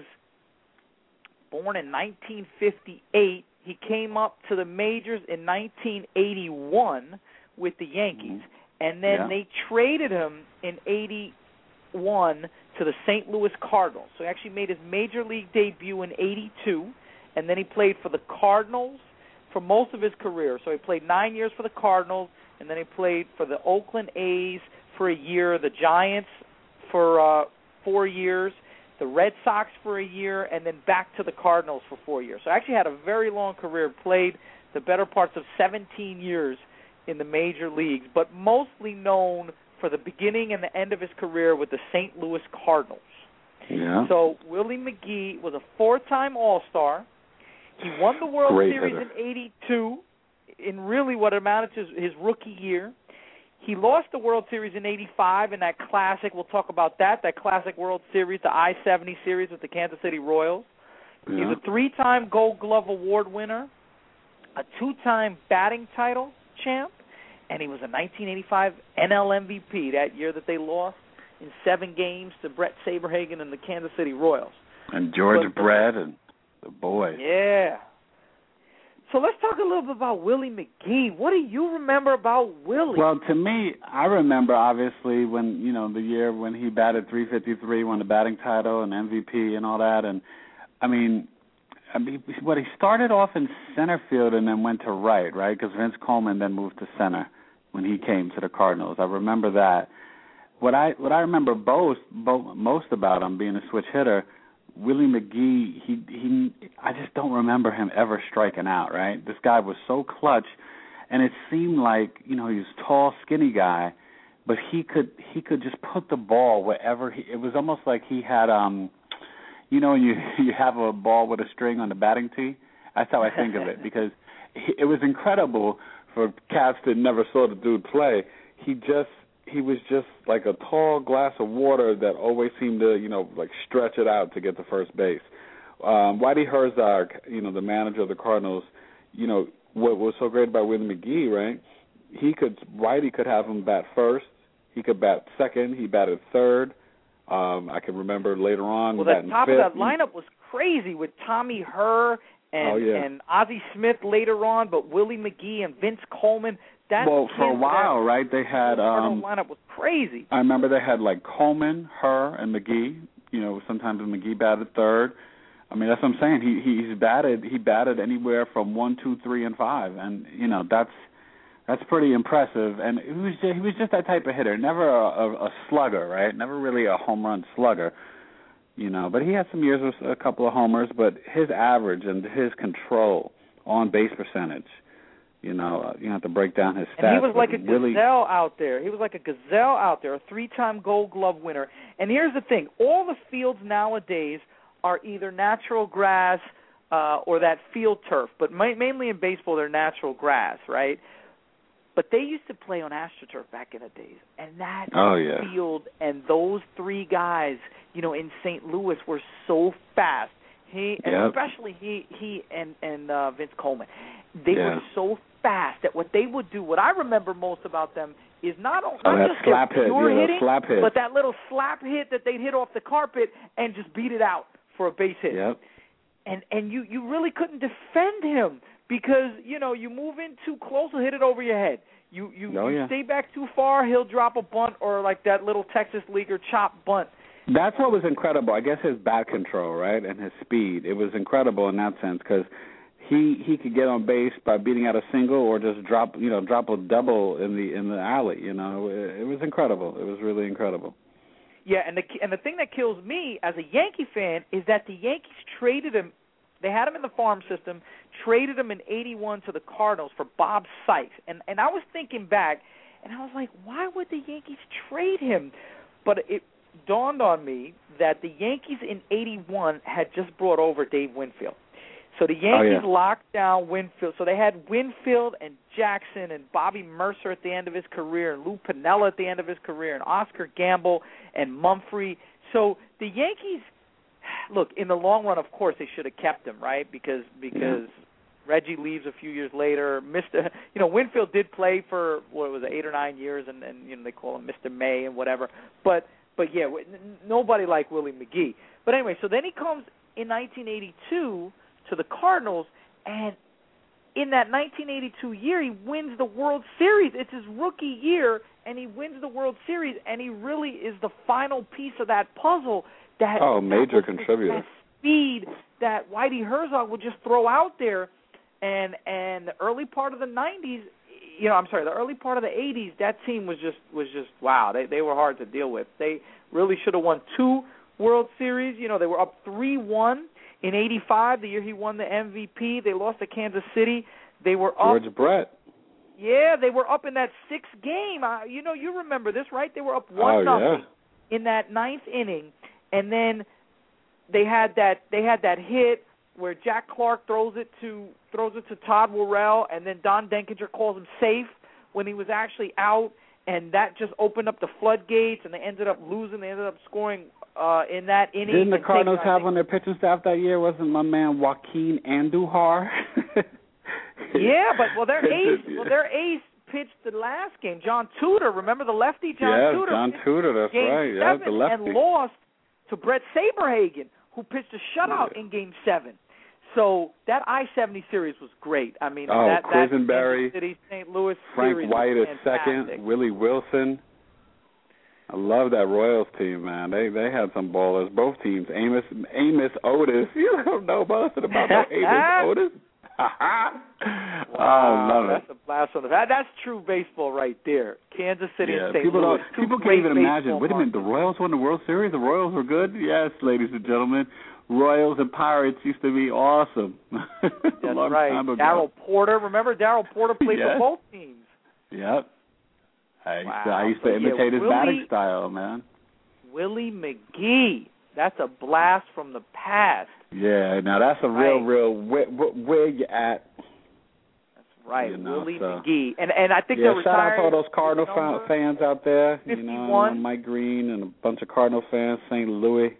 S2: born in nineteen fifty-eight. He came up to the majors in nineteen eighty-one with the Yankees, mm-hmm. and then
S1: yeah.
S2: they traded him in eighty-one to the Saint Louis Cardinals. So he actually made his major league debut in eighty-two, and then he played for the Cardinals for most of his career. So he played nine years for the Cardinals, and then he played for the Oakland A's for a year, the Giants for uh, four years, the Red Sox for a year, and then back to the Cardinals for four years. So actually had a very long career, played the better parts of seventeen years in the major leagues, but mostly known for the beginning and the end of his career with the Saint Louis Cardinals.
S1: Yeah.
S2: So Willie McGee was a four-time All-Star. He won the World
S1: Great
S2: Series
S1: hitter.
S2: in eighty-two, in really what amounted to his rookie year. He lost the World Series in eighty-five in that classic, we'll talk about that, that classic World Series, the I seventy series with the Kansas City Royals.
S1: Yeah.
S2: He's a three-time Gold Glove Award winner, a two-time batting title champ, and he was a nineteen eighty-five N L M V P that year that they lost in seven games to Brett Saberhagen and the Kansas City Royals.
S1: And George
S2: But,
S1: Brett and the boys.
S2: Yeah. So let's talk a little bit about Willie McGee. What do you remember about Willie?
S1: Well, to me, I remember obviously when, you know, the year when he batted three fifty-three, won the batting title and M V P and all that. And, I mean, I mean, what he started off in center field and then went to right, right? Because Vince Coleman then moved to center when he came to the Cardinals. I remember that. What I what I remember most, most about him being a switch hitter, Willie McGee, he he. I just don't remember him ever striking out. Right, this guy was so clutch, and it seemed like, you know, he was a tall, skinny guy, but he could he could just put the ball wherever he. It was almost like he had um, you know, you you have a ball with a string on the batting tee. That's how I think of it, because he, it was incredible for cats that never saw the dude play. He just
S4: he was just like a tall glass of water that always seemed to, you know, like stretch it out to get to first base. Um, Whitey Herzog, you know, the manager of the Cardinals, you know, what was so great about Willie McGee, right? He could, Whitey could have him bat first. He could bat second. He batted third. Um, I can remember later on.
S2: Well, the top
S4: fifth.
S2: of that lineup was crazy with Tommy Herr and,
S4: oh, yeah.
S2: and Ozzie Smith later on, but Willie McGee and Vince Coleman. That
S4: well, for a while, right? They had um,
S2: the lineup was crazy.
S4: I remember they had like Coleman, Herr, and McGee. You know, sometimes McGee batted third. I mean, that's what I'm saying. He he's batted he batted anywhere from one, two, three, and five, and you know that's that's pretty impressive. And he was just, he was just that type of hitter, never a, a, a slugger, right? Never really a home run slugger, you know. But he had some years with a couple of homers. But his average and his control on base percentage, you know, you have to break down his stats.
S2: And he was like a
S4: really,
S2: gazelle out there. He was like a gazelle out there, a three-time Gold Glove winner. And here's the thing: all the fields nowadays are either natural grass uh, or that field turf, but ma- mainly in baseball they're natural grass, right? But they used to play on AstroTurf back in the days, and that
S4: oh, yeah.
S2: field and those three guys, you know, in Saint Louis were so fast. He, and
S4: yep.
S2: especially he, he and and uh, Vince Coleman, they
S4: yeah.
S2: were so fast that what they would do, what I remember most about them, is not, not
S4: oh,
S2: just
S4: slap
S2: their
S4: hit,
S2: pure
S4: yeah,
S2: hitting,
S4: slap hit.
S2: but that little slap hit that they'd hit off the carpet and just beat it out for a base hit.
S4: Yep.
S2: And and you, you really couldn't defend him because, you know, you move in too close, he'll hit it over your head. You you,
S4: oh,
S2: you
S4: yeah.
S2: stay back too far, he'll drop a bunt or like that little Texas leaguer chop bunt.
S4: That's what was incredible. I guess his bat control, right, and his speed. It was incredible in that sense because he he could get on base by beating out a single or just drop you know drop a double in the in the alley. You know, it, it was incredible. It was really incredible.
S2: Yeah, and the and the thing that kills me as a Yankee fan is that the Yankees traded him. They had him in the farm system, traded him in eighty-one to the Cardinals for Bob Sykes. And and I was thinking back, and I was like, why would the Yankees trade him? But it dawned on me that the Yankees in eighty-one had just brought over Dave Winfield. So the Yankees
S4: oh, yeah.
S2: locked down Winfield. So they had Winfield and Jackson and Bobby Mercer at the end of his career and Lou Piniella at the end of his career and Oscar Gamble and Mumphrey. So the Yankees, look, in the long run, of course, they should have kept him, right? Because because
S4: yeah.
S2: Reggie leaves a few years later. Mister You know, Winfield did play for, what was it, eight or nine years, and, and you know they call him Mister May and whatever. But, but yeah, nobody like Willie McGee. But anyway, so then he comes in nineteen eighty-two to the Cardinals, and in that nineteen eighty-two year, he wins the World Series. It's his rookie year, and he wins the World Series, and he really is the final piece of that puzzle. That
S4: oh, major
S2: that
S4: contributor.
S2: That speed that Whitey Herzog would just throw out there, and and the early part of the nineties, you know, I'm sorry, the early part of the eighties, that team was just was just wow. They they were hard to deal with. They really should have won two World Series. You know, they were up three one. In eighty-five, the year he won the M V P, they lost to Kansas City. They were up.
S4: George Brett.
S2: Yeah, they were up in that sixth game. Uh, you know, you remember this, right? They were up one
S4: oh,
S2: nothing
S4: yeah.
S2: in that ninth inning, and then they had that they had that hit where Jack Clark throws it to throws it to Todd Worrell, and then Don Denkinger calls him safe when he was actually out, and that just opened up the floodgates, and they ended up losing. They ended up scoring. Uh, in that inning.
S4: Didn't the Cardinals
S2: taking,
S4: have
S2: think,
S4: on their pitching staff that year? Wasn't my man Joaquin Andujar?
S2: yeah, but well, their ace, well, their ace pitched the last game. John Tudor, remember the lefty John
S4: yeah,
S2: Tudor?
S4: John Tudor, that's
S2: game
S4: right. Yeah,
S2: seven
S4: the lefty.
S2: And lost to Brett Saberhagen, who pitched a shutout
S4: yeah.
S2: in Game Seven. So that I seventy series was great. I mean,
S4: oh,
S2: that,
S4: Quisenberry,
S2: that City Saint Louis
S4: Frank
S2: series
S4: White
S2: was
S4: at
S2: fantastic.
S4: second, Willie Wilson. I love that Royals team, man. They they had some ballers. Both teams. Amos Amos Otis. You don't know nothing about no Amos Otis?
S2: Wow,
S4: I love
S2: that's
S4: it.
S2: a blast from the past. That's true baseball right there. Kansas City
S4: yeah,
S2: and Saint
S4: people
S2: Louis.
S4: Don't, people can't even imagine. Wait a minute, the Royals won the World Series? The Royals were good? Yes, ladies and gentlemen. Royals and Pirates used to be awesome.
S2: That's
S4: a long
S2: right.
S4: time ago.
S2: Darryl Porter. Remember Darryl Porter played
S4: yes.
S2: for both teams.
S4: Yep. I used
S2: wow.
S4: to, I used to
S2: so,
S4: imitate
S2: yeah,
S4: his
S2: Willie,
S4: batting style, man.
S2: Willie McGee. That's a blast from the past.
S4: Yeah, now that's a real,
S2: right.
S4: real, where, where you at?
S2: That's right.
S4: You know,
S2: Willie
S4: so.
S2: McGee. And and I think
S4: yeah,
S2: they're
S4: shout out
S2: retired.
S4: to all those Cardinal fa- fans out there.
S2: fifty-one.
S4: You know, Mike Green and a bunch of Cardinal fans, Saint Louis.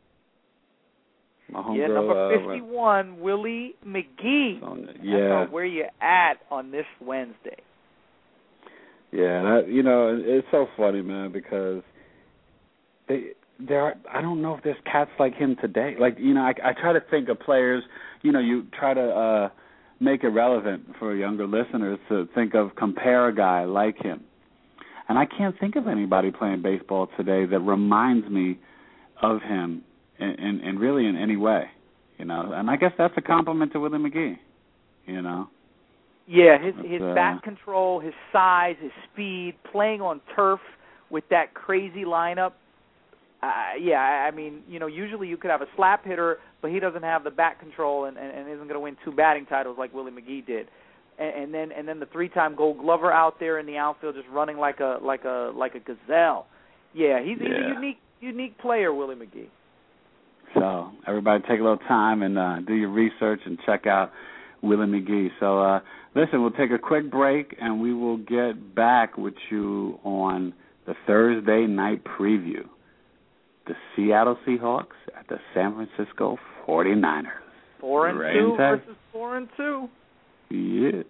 S4: My
S2: yeah,
S4: homegirl,
S2: number
S4: uh,
S2: fifty-one, Willie McGee.
S4: Yeah.
S2: That's where you at on this Wednesday.
S4: Yeah, that, you know, it's so funny, man, because they there are, I don't know if there's cats like him today. Like, you know, I, I try to think of players, you know, you try to uh, make it relevant for younger listeners to think of, compare a guy like him. And I can't think of anybody playing baseball today that reminds me of him in, in, in really in any way, you know. And I guess that's a compliment to Willie McGee, you know.
S2: Yeah, his his
S4: uh,
S2: bat control, his size, his speed, playing on turf with that crazy lineup. Uh, yeah, I mean, you know, usually you could have a slap hitter, but he doesn't have the bat control and, and, and isn't going to win two batting titles like Willie McGee did. And, and then and then the three-time Gold Glover out there in the outfield just running like a like a like a gazelle. Yeah, he's,
S4: yeah.
S2: he's a unique unique player, Willie McGee.
S4: So everybody take a little time and uh, do your research and check out Willie McGee. So uh, listen, we'll take a quick break and we will get back with you on the Thursday night preview. The Seattle Seahawks at the San Francisco forty-niners.
S2: Four and
S4: Ray
S2: two
S4: and
S2: versus four and two.
S4: Yeah.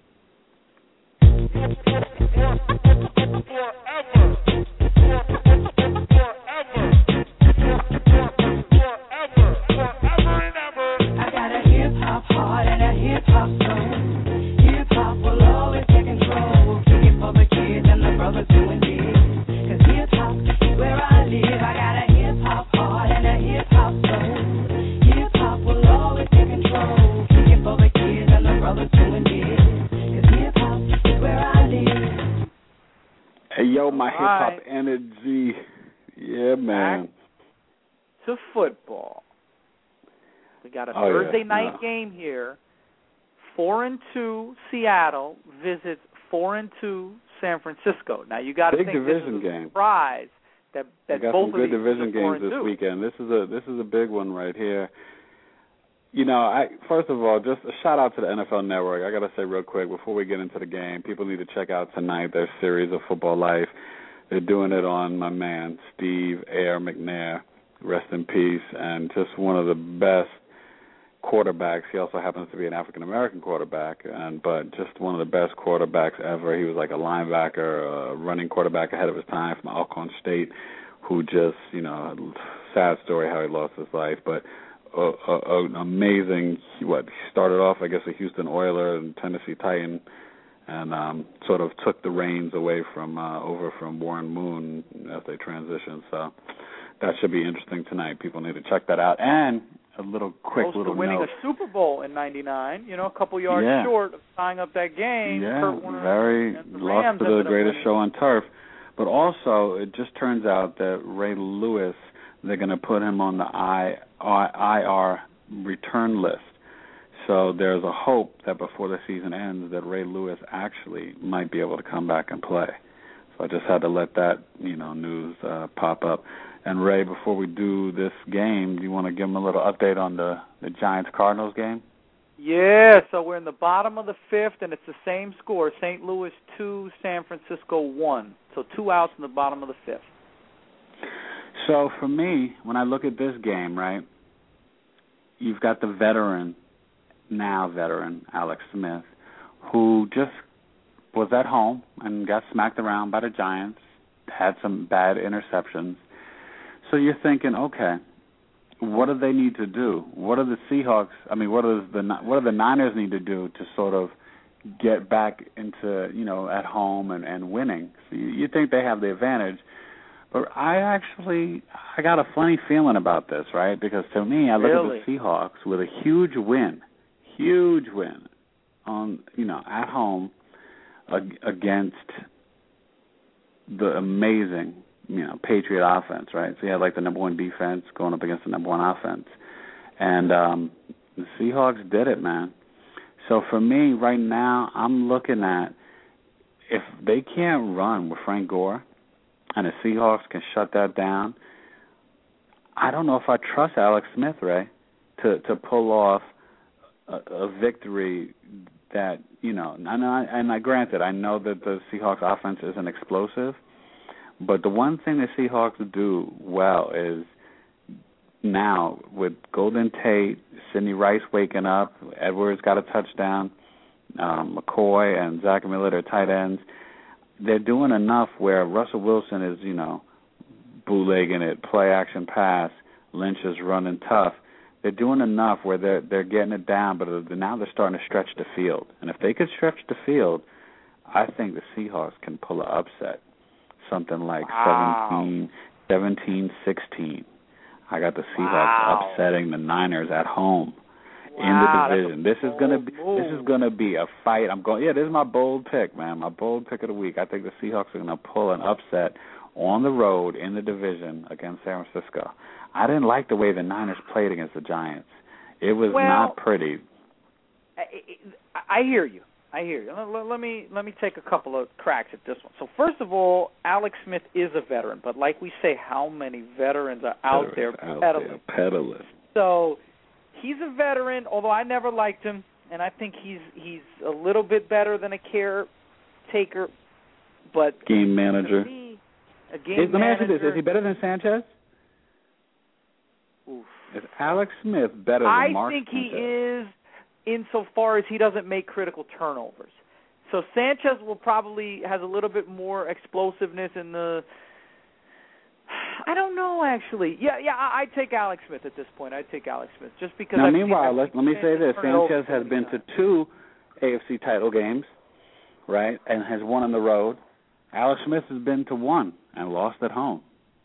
S5: I got a hip hop heart and a hip hop soul. Hip hop will always take control. Kick it for the kids and the brothers doing this. 'Cause hip hop is where I live. I got a hip hop heart and a hip hop soul. Hip hop will always take control. Kick it for the kids and the brothers doing this. 'Cause hip hop is where I live.
S4: Hey, yo, my hip hop
S2: right.
S4: energy. Yeah, man.
S2: Back to football. We got a
S4: Oh,
S2: Thursday
S4: yeah,
S2: night
S4: no.
S2: game here. Four and two Seattle visits four and two San Francisco. Now you got to
S4: Big
S2: think
S4: division
S2: this is a
S4: game.
S2: surprise that that
S4: We got
S2: both
S4: some
S2: of
S4: good
S2: these
S4: division
S2: are four
S4: games
S2: and
S4: this
S2: two.
S4: weekend. This is a this is a big one right here. You know, I first of all, just a shout out to the N F L Network. I got to say real quick before we get into the game, people need to check out tonight their series of Football Life. They're doing it on my man Steve Air McNair, rest in peace, and just one of the best quarterbacks. He also happens to be an African American quarterback, and but just one of the best quarterbacks ever. He was like a linebacker, a running quarterback ahead of his time from Alcorn State, who just, you know, sad story how he lost his life, but uh, uh, an amazing. What he started off, I guess, a Houston Oiler and Tennessee Titan, and um, sort of took the reins away from uh, over from Warren Moon as they transitioned. So that should be interesting tonight. People need to check that out. And a little quick
S2: Close
S4: little
S2: to winning
S4: note.
S2: a Super Bowl in ninety-nine, you know, a couple yards
S4: Yeah.
S2: short of tying up that game.
S4: Yeah,
S2: Kurt Warner
S4: very
S2: and the
S4: lost
S2: Rams
S4: to the
S2: ended up
S4: greatest
S2: winning.
S4: show on turf. But also, it just turns out that Ray Lewis, they're going to put him on the I R return list. So there's a hope that before the season ends that Ray Lewis actually might be able to come back and play. So I just had to let that, you know, news uh, pop up. And Ray, before we do this game, do you want to give him a little update on the, the Giants-Cardinals game?
S2: Yeah, so we're in the bottom of the fifth, and it's the same score, Saint Louis two, San Francisco one. So two outs in the bottom of the fifth.
S4: So for me, when I look at this game, right, you've got the veteran, now veteran, Alex Smith, who just was at home and got smacked around by the Giants, had some bad interceptions. So you're thinking, okay, what do they need to do? What do the Seahawks, I mean, what does the what do the Niners need to do to sort of get back into, you know, at home and, and winning? So you, you think they have the advantage. But I actually, I got a funny feeling about this, right? Because to me, I look
S2: Really?
S4: at the Seahawks with a huge win, huge win on, you know, at home against the amazing, you know, Patriot offense, right? So you had like the number one defense going up against the number one offense. And um, the Seahawks did it, man. So for me, right now, I'm looking at if they can't run with Frank Gore and the Seahawks can shut that down, I don't know if I trust Alex Smith, Ray, to, to pull off a, a victory that, you know, and I, and I granted, I know that the Seahawks offense isn't explosive, but the one thing the Seahawks do well is now with Golden Tate, Sidney Rice waking up, Edwards got a touchdown, um, McCoy and Zach Miller, their tight ends, they're doing enough where Russell Wilson is, you know, bootlegging it, play action pass, Lynch is running tough. They're doing enough where they're they're getting it down, but now they're starting to stretch the field. And if they could stretch the field, I think the Seahawks can pull an upset, something like
S2: wow.
S4: seventeen, seventeen sixteen. I got the Seahawks
S2: wow.
S4: upsetting the Niners at home
S2: wow,
S4: in the division. This is gonna be
S2: move.
S4: this is gonna be a fight. I'm going. Yeah, this is my bold pick, man. My bold pick of the week. I think the Seahawks are gonna pull an upset on the road in the division against San Francisco. I didn't like the way the Niners played against the Giants. It was
S2: well,
S4: not pretty.
S2: I, I hear you. I hear you. Let, let me let me take a couple of cracks at this one. So first of all, Alex Smith is a veteran, but like we say, how many veterans are out
S4: veterans
S2: there
S4: out
S2: peddling?
S4: There peddling.
S2: So he's a veteran, although I never liked him, and I think he's he's a little bit better than a caretaker, but
S4: game manager.
S2: Me, a game
S4: hey, let me
S2: manager.
S4: ask you this: is he better than Sanchez?
S2: Oof.
S4: Is Alex Smith better than
S2: I
S4: Mark
S2: think
S4: Sanchez?
S2: he is, insofar as he doesn't make critical turnovers. So Sanchez will probably has a little bit more explosiveness in the. I don't know, actually. Yeah, yeah. I, I'd take Alex Smith at this point. I'd take Alex Smith just because.
S4: Now,
S2: I've
S4: meanwhile,
S2: seen,
S4: let, let me say this: Sanchez has been
S2: time.
S4: to two A F C title games, right, and has won on the road. Alex Smith has been to one and lost at home.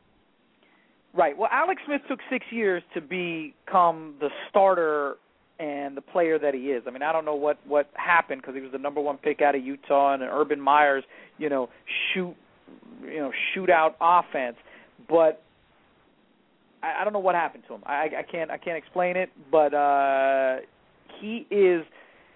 S2: Right. Well, Alex Smith took six years to become the starter and the player that he is. I mean, I don't know what, what happened because he was the number one pick out of Utah and Urban Meyer's, you know, shoot, you know, shootout offense. But I, I don't know what happened to him. I, I can't I can't explain it. But uh, he is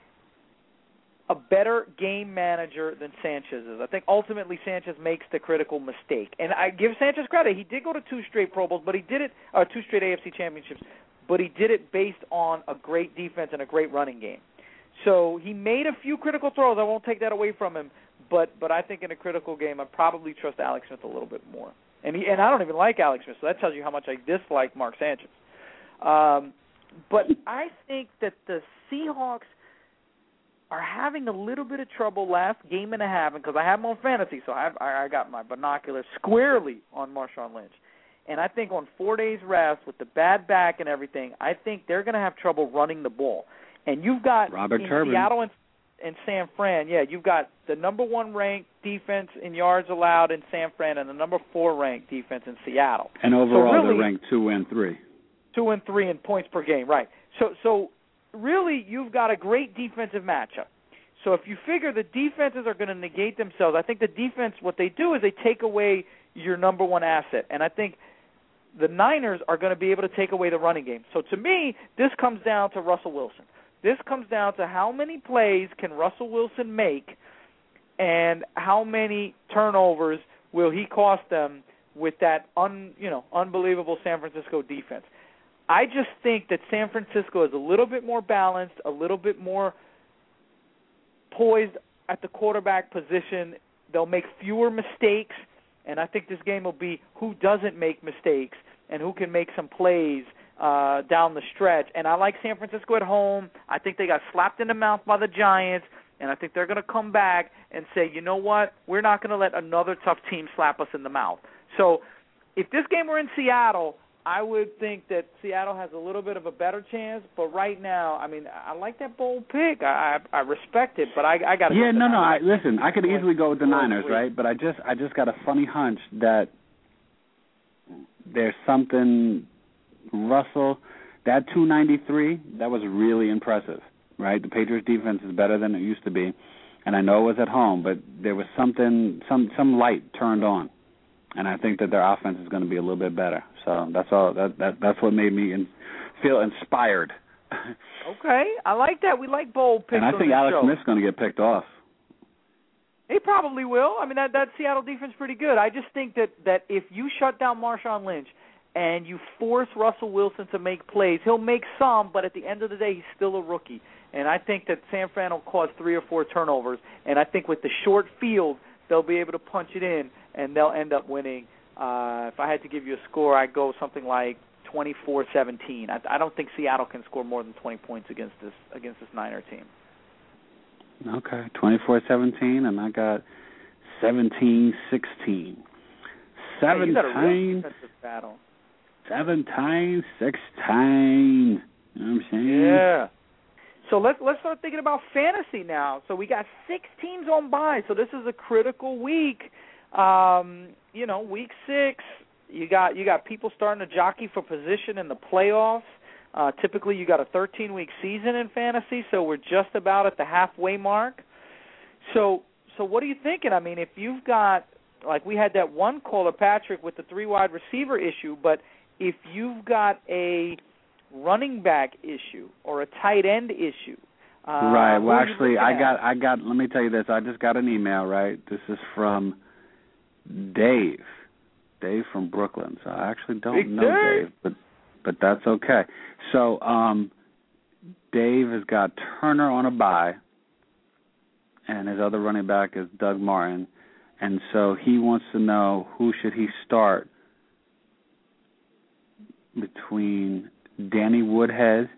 S2: a better game manager than Sanchez is. I think ultimately Sanchez makes the critical mistake. And I give Sanchez credit. He did go to two straight Pro Bowls, but he did it, or two straight A F C championships, but he did it based on a great defense and a great running game. So he made a few critical throws. I won't take that away from him, but but I think in a critical game I'd probably trust Alex Smith a little bit more. And he, and I don't even like Alex Smith, so that tells you how much I dislike Mark Sanchez. Um, but I think that the Seahawks are having a little bit of trouble last game and a half, because I have them on fantasy, so I, I got my binoculars squarely on Marshawn Lynch. And I think on four days rest with the bad back and everything, I think they're going to have trouble running the ball. And you've got
S4: Robert
S2: in
S4: Turbin.
S2: Seattle and, and San Fran, yeah, you've got the number one ranked defense in yards allowed in San Fran and the number four ranked defense in Seattle.
S4: And overall,
S2: so really,
S4: they're ranked two and three.
S2: Two and three in points per game, right. So, so really, you've got a great defensive matchup. So if you figure the defenses are going to negate themselves, I think the defense, what they do is they take away your number one asset. And I think the Niners are going to be able to take away the running game. So to me, this comes down to Russell Wilson. This comes down to how many plays can Russell Wilson make and how many turnovers will he cost them with that un, you know, unbelievable San Francisco defense. I just think that San Francisco is a little bit more balanced, a little bit more poised at the quarterback position. They'll make fewer mistakes, and I think this game will be who doesn't make mistakes and who can make some plays uh, down the stretch. And I like San Francisco at home. I think they got slapped in the mouth by the Giants, and I think they're going to come back and say, you know what, we're not going to let another tough team slap us in the mouth. So if this game were in Seattle, I would think that Seattle has a little bit of a better chance, but right now, I mean, I like that bold pick. I I, I respect it, but I, I got to.
S4: Yeah, no, no. I, listen, I could easily go with the Niners, right? But I just, I just got a funny hunch that there's something. Russell, that two ninety-three, that was really impressive, right? The Patriots defense is better than it used to be, and I know it was at home, but there was something, some, some light turned on. And I think that their offense is going to be a little bit better. So that's all. That, that that's what made me in, feel inspired.
S2: Okay, I like that. We like bold picks.
S4: And I think Alex
S2: show.
S4: Smith's going to get picked off.
S2: He probably will. I mean, that that Seattle defense is pretty good. I just think that, that if you shut down Marshawn Lynch and you force Russell Wilson to make plays, he'll make some, but at the end of the day, he's still a rookie. And I think that San Fran will cause three or four turnovers, and I think with the short field, they'll be able to punch it in, and they'll end up winning. Uh, if I had to give you a score, I'd go something like twenty-four seventeen. I, I don't think Seattle can score more than twenty points against this against this Niner team.
S4: Okay, twenty-four seventeen, and I got seventeen sixteen.
S2: Seventeen. Hey, you got a real defensive battle.
S4: Seventeen sixteen. You know what I'm saying?
S2: Yeah. So let's let's start thinking about fantasy now. So we got six teams on bye. So this is a critical week. Um, you know, week six. You got you got people starting to jockey for position in the playoffs. Uh, typically, you got a thirteen-week season in fantasy, so we're just about at the halfway mark. So, so what are you thinking? I mean, if you've got, like we had that one caller, Patrick, with the three-wide receiver issue, but if you've got a running back issue or a tight end issue, uh,
S4: right? Well, actually, I got, I got. Let me tell you this. I just got an email. Right, this is from Dave. Dave from Brooklyn. So I actually don't
S2: Big
S4: know
S2: Dave,
S4: Dave but. But that's okay. So um, Dave has got Turner on a bye, and his other running back is Doug Martin. And so he wants to know who should he start between Danny Woodhead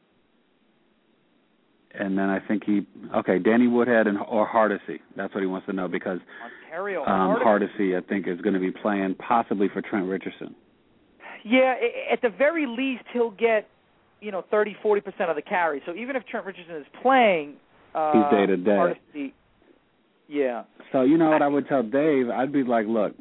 S4: and then I think he okay Danny Woodhead and or Hardesty. That's what he wants to know because
S2: Ontario
S4: um,
S2: Hardesty.
S4: Hardesty I think is going to be playing possibly for Trent Richardson.
S2: Yeah, at the very least, he'll get, you know, thirty, forty percent of the carry. So even if Trent Richardson is playing, uh,
S4: he's day to day.
S2: Hardesty, yeah.
S4: So you know what I would tell Dave? I'd be like, look,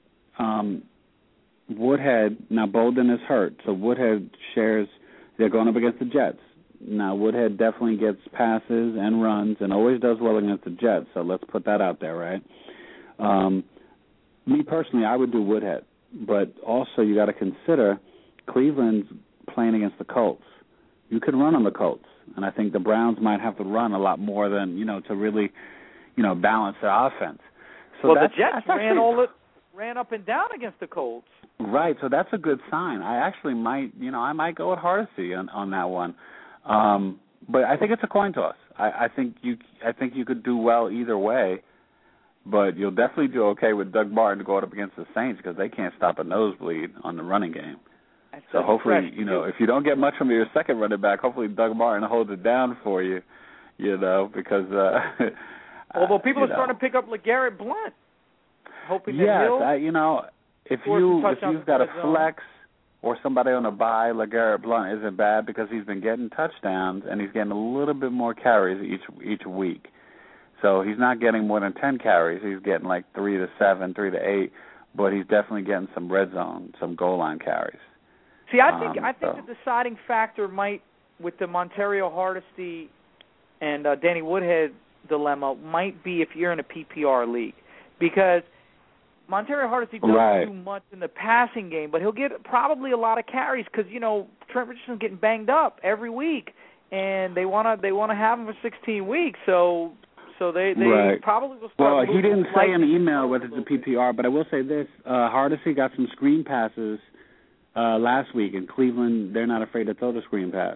S4: um, Woodhead, now Bolden is hurt, so Woodhead shares, they're going up against the Jets. Now, Woodhead definitely gets passes and runs and always does well against the Jets, so let's put that out there, right? Um, me personally, I would do Woodhead. But also you got to consider Cleveland's playing against the Colts. You could run on the Colts, and I think the Browns might have to run a lot more than, you know, to really, you know, balance their offense. So
S2: well,
S4: that's,
S2: the Jets
S4: that's
S2: ran
S4: actually,
S2: all it, ran up and down against the Colts.
S4: Right, so that's a good sign. I actually might, you know, I might go with Hardesty on, on that one. Um, but I think it's a coin toss. I, I think you, I think you could do well either way. But you'll definitely do okay with Doug Martin going up against the Saints because they can't stop a nosebleed on the running game.
S2: That's
S4: so hopefully, you know, if you don't get much from your second running back, hopefully Doug Martin holds it down for you, you know, because uh,
S2: although people
S4: uh,
S2: are know. starting to pick up LeGarrette Blount, hoping
S4: yes,
S2: that he'll
S4: I, you know, if you if you've got a flex or somebody on a bye, LeGarrette Blount isn't bad because he's been getting touchdowns and he's getting a little bit more carries each each week. So he's not getting more than ten carries. He's getting like three to seven, three to eight, but he's definitely getting some red zone, some goal line carries.
S2: See, I think
S4: um,
S2: I think
S4: so.
S2: the deciding factor might, with the Montario Hardesty and uh, Danny Woodhead dilemma, might be if you're in a P P R league, because Montario Hardesty doesn't
S4: right.
S2: do much in the passing game, but he'll get probably a lot of carries because you know Trent Richardson's getting banged up every week, and they want to they want to have him for sixteen weeks, so. So they, they
S4: right.
S2: probably will start.
S4: Well, he didn't say in the email whether it's a P P R, but I will say this: uh, Hardesty got some screen passes uh, last week in Cleveland. They're not afraid to throw the screen pass.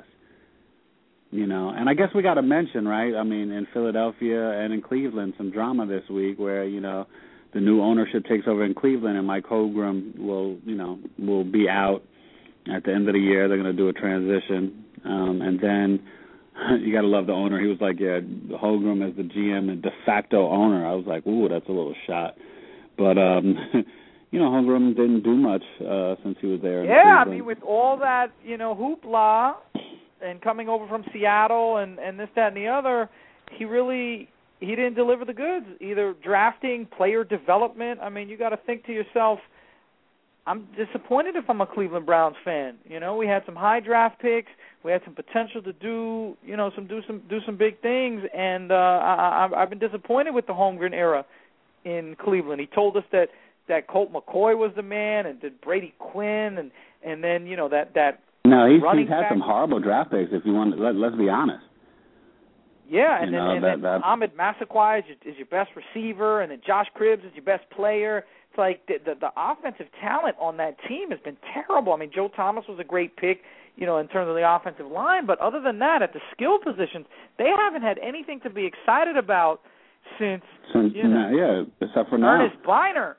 S4: You know, and I guess we got to mention, right? I mean, in Philadelphia and in Cleveland, some drama this week where you know the new ownership takes over in Cleveland, and Mike Holmgren will, you know, will be out at the end of the year. They're going to do a transition, um, and then. You got to love the owner. He was like, yeah, Holmgren as the G M and de facto owner. I was like, ooh, that's a little shot. But, um, you know, Holmgren didn't do much uh, since he was there.
S2: Yeah, I mean, with all that, you know, hoopla and coming over from Seattle and, and this, that, and the other, he really he didn't deliver the goods, either drafting, player development. I mean, you got to think to yourself, I'm disappointed if I'm a Cleveland Browns fan. You know, we had some high draft picks. We had some potential to do, you know, some do some do some big things, and uh, I, I've been disappointed with the Holmgren era in Cleveland. He told us that, that Colt McCoy was the man, and did Brady Quinn, and, and then you know that that.
S4: No, he's,
S2: running
S4: he's had
S2: back.
S4: some horrible draft picks. If you want, let, let's be honest.
S2: Yeah, and
S4: you
S2: then,
S4: know,
S2: and
S4: that,
S2: then
S4: that,
S2: Ahmed Massaquoi is your, is your best receiver, and then Josh Cribbs is your best player. It's like the, the the offensive talent on that team has been terrible. I mean, Joe Thomas was a great pick, you know, in terms of the offensive line, but other than that, at the skill positions, they haven't had anything to be excited about since,
S4: since
S2: you know,
S4: now, yeah, except for now.
S2: Ernest Biner.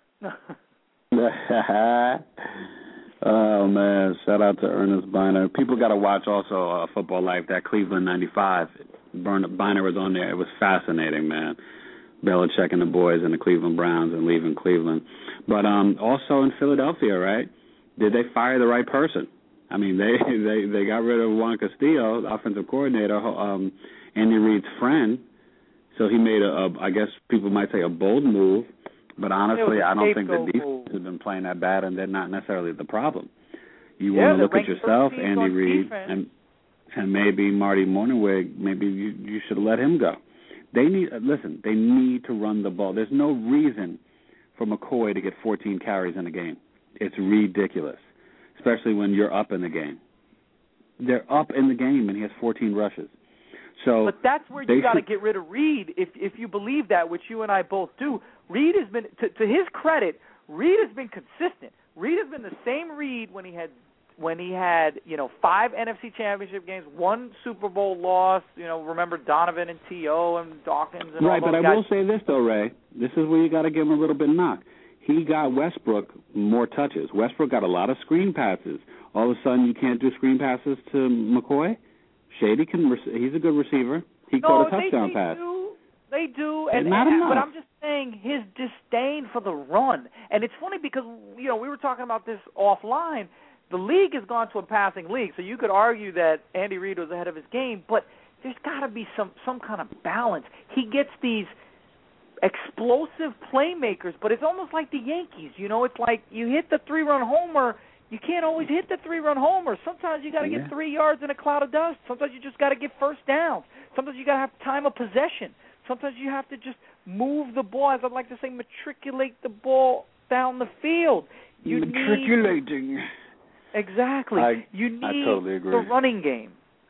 S4: Oh, man, shout out to Ernest Biner. People got to watch also uh, Football Life, that Cleveland ninety-five. Biner was on there. It was fascinating, man. Belichick and the boys and the Cleveland Browns and leaving Cleveland. But um, also in Philadelphia, right, did they fire the right person? I mean, they they, they got rid of Juan Castillo, the offensive coordinator, um, Andy Reid's friend. So he made, a, a, I guess people might say, a bold move. But honestly, I don't think the defense has been playing that bad, and they're not necessarily the problem. You
S2: yeah,
S4: want to look at yourself, Andy Reid, and and maybe Marty Mornhinweg. Maybe you, you should let him go. They need uh, listen. They need to run the ball. There's no reason for McCoy to get fourteen carries in a game. It's ridiculous, especially when you're up in the game. They're up in the game, and he has fourteen rushes. So,
S2: but that's where you got to get rid of Reid, if if you believe that, which you and I both do. Reid has been, to, to his credit, Reid has been consistent. Reid has been the same Reid when he had when he had you know five N F C Championship games, one Super Bowl loss. You know, remember Donovan and T O and Dawkins and
S4: right.
S2: all those
S4: But
S2: guys.
S4: I will say this though, Ray. This is where you got to give him a little bit of knock. He got Westbrook more touches. Westbrook got a lot of screen passes. All of a sudden, you can't do screen passes to McCoy. Shady can. He's a good receiver. He
S2: no,
S4: caught a touchdown
S2: they, they
S4: pass.
S2: Do. They do, and,
S4: not
S2: and
S4: enough.
S2: but I'm just saying his disdain for the run. And it's funny because you know we were talking about this offline. The league has gone to a passing league, so you could argue that Andy Reid was ahead of his game, but there's got to be some some kind of balance. He gets these explosive playmakers, but it's almost like the Yankees. You know, it's like you hit the three-run homer. You can't always hit the three-run homer. Sometimes you got to
S4: yeah.
S2: get three yards in a cloud of dust. Sometimes you just got to get first downs. Sometimes you got to have time of possession. Sometimes you have to just move the ball, as I'd like to say, matriculate the ball down the field. You
S4: Matriculating.
S2: Need, exactly.
S4: I,
S2: you need
S4: I totally agree.
S2: the running game.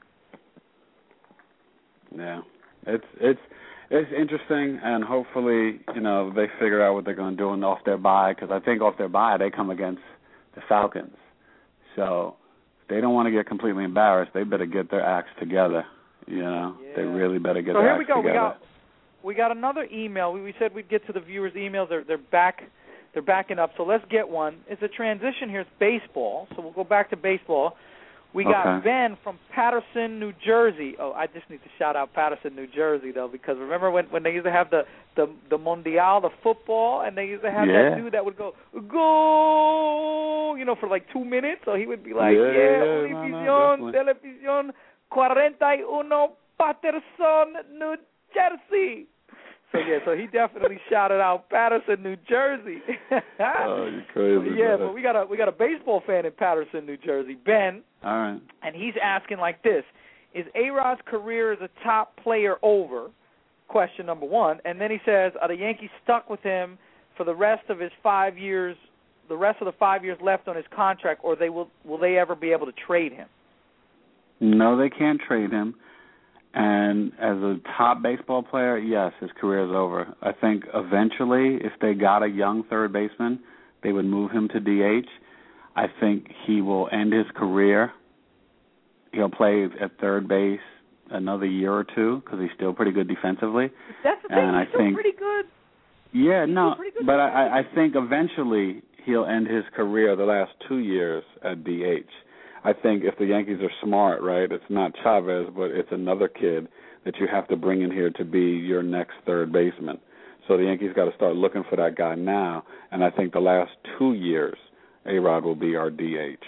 S4: Yeah, it's it's it's interesting, and hopefully, you know, they figure out what they're going to do off their bye, because I think off their bye they come against the Falcons. So if they don't want to get completely embarrassed, they better get their acts together. You know,
S2: yeah.
S4: they really better get
S2: so
S4: their
S2: here we
S4: acts
S2: go.
S4: together.
S2: We got we got another email. We, we said we'd get to the viewers' emails. They're they're back. They're backing up. So let's get one. It's a transition here. It's baseball. So we'll go back to baseball. We got
S4: okay.
S2: Ben from Paterson, New Jersey. Oh, I just need to shout out Paterson, New Jersey, though, because remember when, when they used to have the, the, the Mundial, the football, and they used to have
S4: yeah.
S2: that dude that would go, go, you know, for like two minutes? So he would be like,
S4: yeah,
S2: yeah,
S4: yeah
S2: Univision,
S4: no, no,
S2: Televisión, forty-uno, Paterson, New Jersey. So, yeah, so he definitely shouted out Paterson, New Jersey.
S4: Oh, you're crazy.
S2: Yeah,
S4: man.
S2: but we got a we got a baseball fan in Paterson, New Jersey, Ben.
S4: All right.
S2: And he's asking like this: is A-Rod's career as a top player over? Question number one. And then he says, are the Yankees stuck with him for the rest of his five years, the rest of the five years left on his contract, or they will will they ever be able to trade him?
S4: No, they can't trade him. And as a top baseball player, yes, his career is over. I think eventually, if they got a young third baseman, they would move him to D H. I think he will end his career. He'll play at third base another year or two because he's still pretty good defensively.
S2: That's the thing.
S4: And
S2: he's
S4: I
S2: still
S4: think,
S2: pretty good.
S4: Yeah,
S2: he's
S4: no, but I, I think eventually he'll end his career the last two years at D H. I think if the Yankees are smart, right, it's not Chavez, but it's another kid that you have to bring in here to be your next third baseman. So the Yankees got to start looking for that guy now, and I think the last two years, A-Rod will be our D H.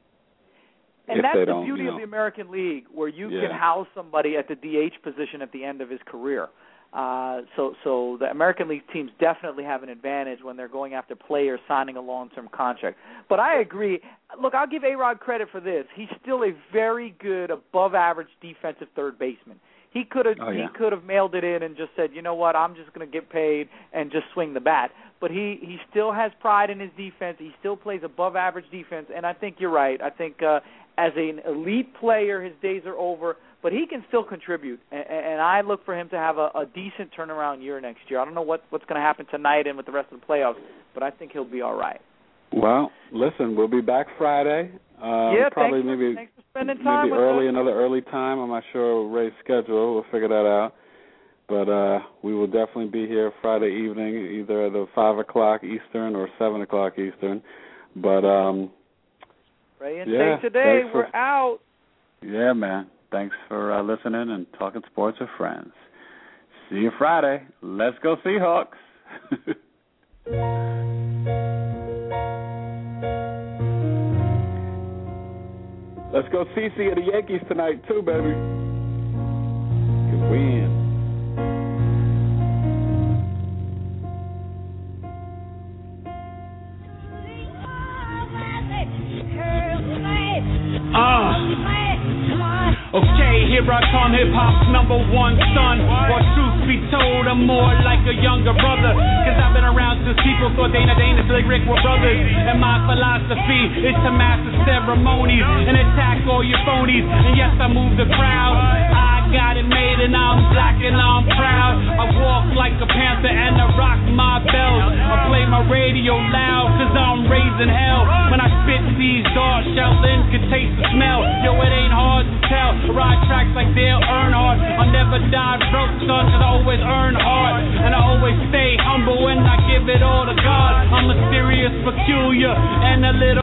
S2: And
S4: if
S2: that's
S4: they
S2: the
S4: don't,
S2: beauty
S4: you know,
S2: of the American League, where you
S4: yeah.
S2: can house somebody at the D H position at the end of his career. Uh, so, so the American League teams definitely have an advantage when they're going after players signing a long-term contract. But I agree. Look, I'll give A-Rod credit for this. He's still a very good, above-average defensive third baseman. He could have
S4: oh, yeah.
S2: he could have mailed it in and just said, you know what, I'm just going to get paid and just swing the bat. But he, he still has pride in his defense. He still plays above-average defense. And I think you're right. I think uh, as an elite player, his days are over. but he can still contribute, and, and I look for him to have a, a decent turnaround year next year. I don't know what, what's going to happen tonight and with the rest of the playoffs, but I think he'll be all right.
S4: Well, listen, we'll be back Friday. Uh,
S2: yeah,
S4: probably
S2: thanks,
S4: maybe
S2: thanks for spending time
S4: maybe
S2: with
S4: early,
S2: us.
S4: another early time. I'm not sure Ray's schedule. We'll figure that out. But uh, we will definitely be here Friday evening, either at the five o'clock Eastern or seven o'clock Eastern. But um,
S2: Ray and
S4: yeah,
S2: Tay today,
S4: for,
S2: we're out.
S4: Yeah, man. Thanks for uh, listening and talking sports with friends. See you Friday. Let's go Seahawks. Let's go C C of the Yankees tonight, too, baby. Good win.
S6: Uh, okay, here I come, hip-hop's number one son. Or truth be told, I'm more like a younger brother. Cause I've been around since people thought Dana Dana Slick Rick were brothers. And my philosophy is to master ceremonies and attack all your phonies. And yes, I move the crowd. I got it made and I'm black and I'm proud. I walk like a panther and I rock my bells. I play my radio loud cause I'm raising hell. When I spit these darts, Shaolin could taste the smell. Yo, it ain't hard to tell. I ride tracks like Dale Earnhardt. I'll never die broke, son, cause I always earn hard. And I always stay humble and I give it all to God. I'm mysterious, peculiar, and a little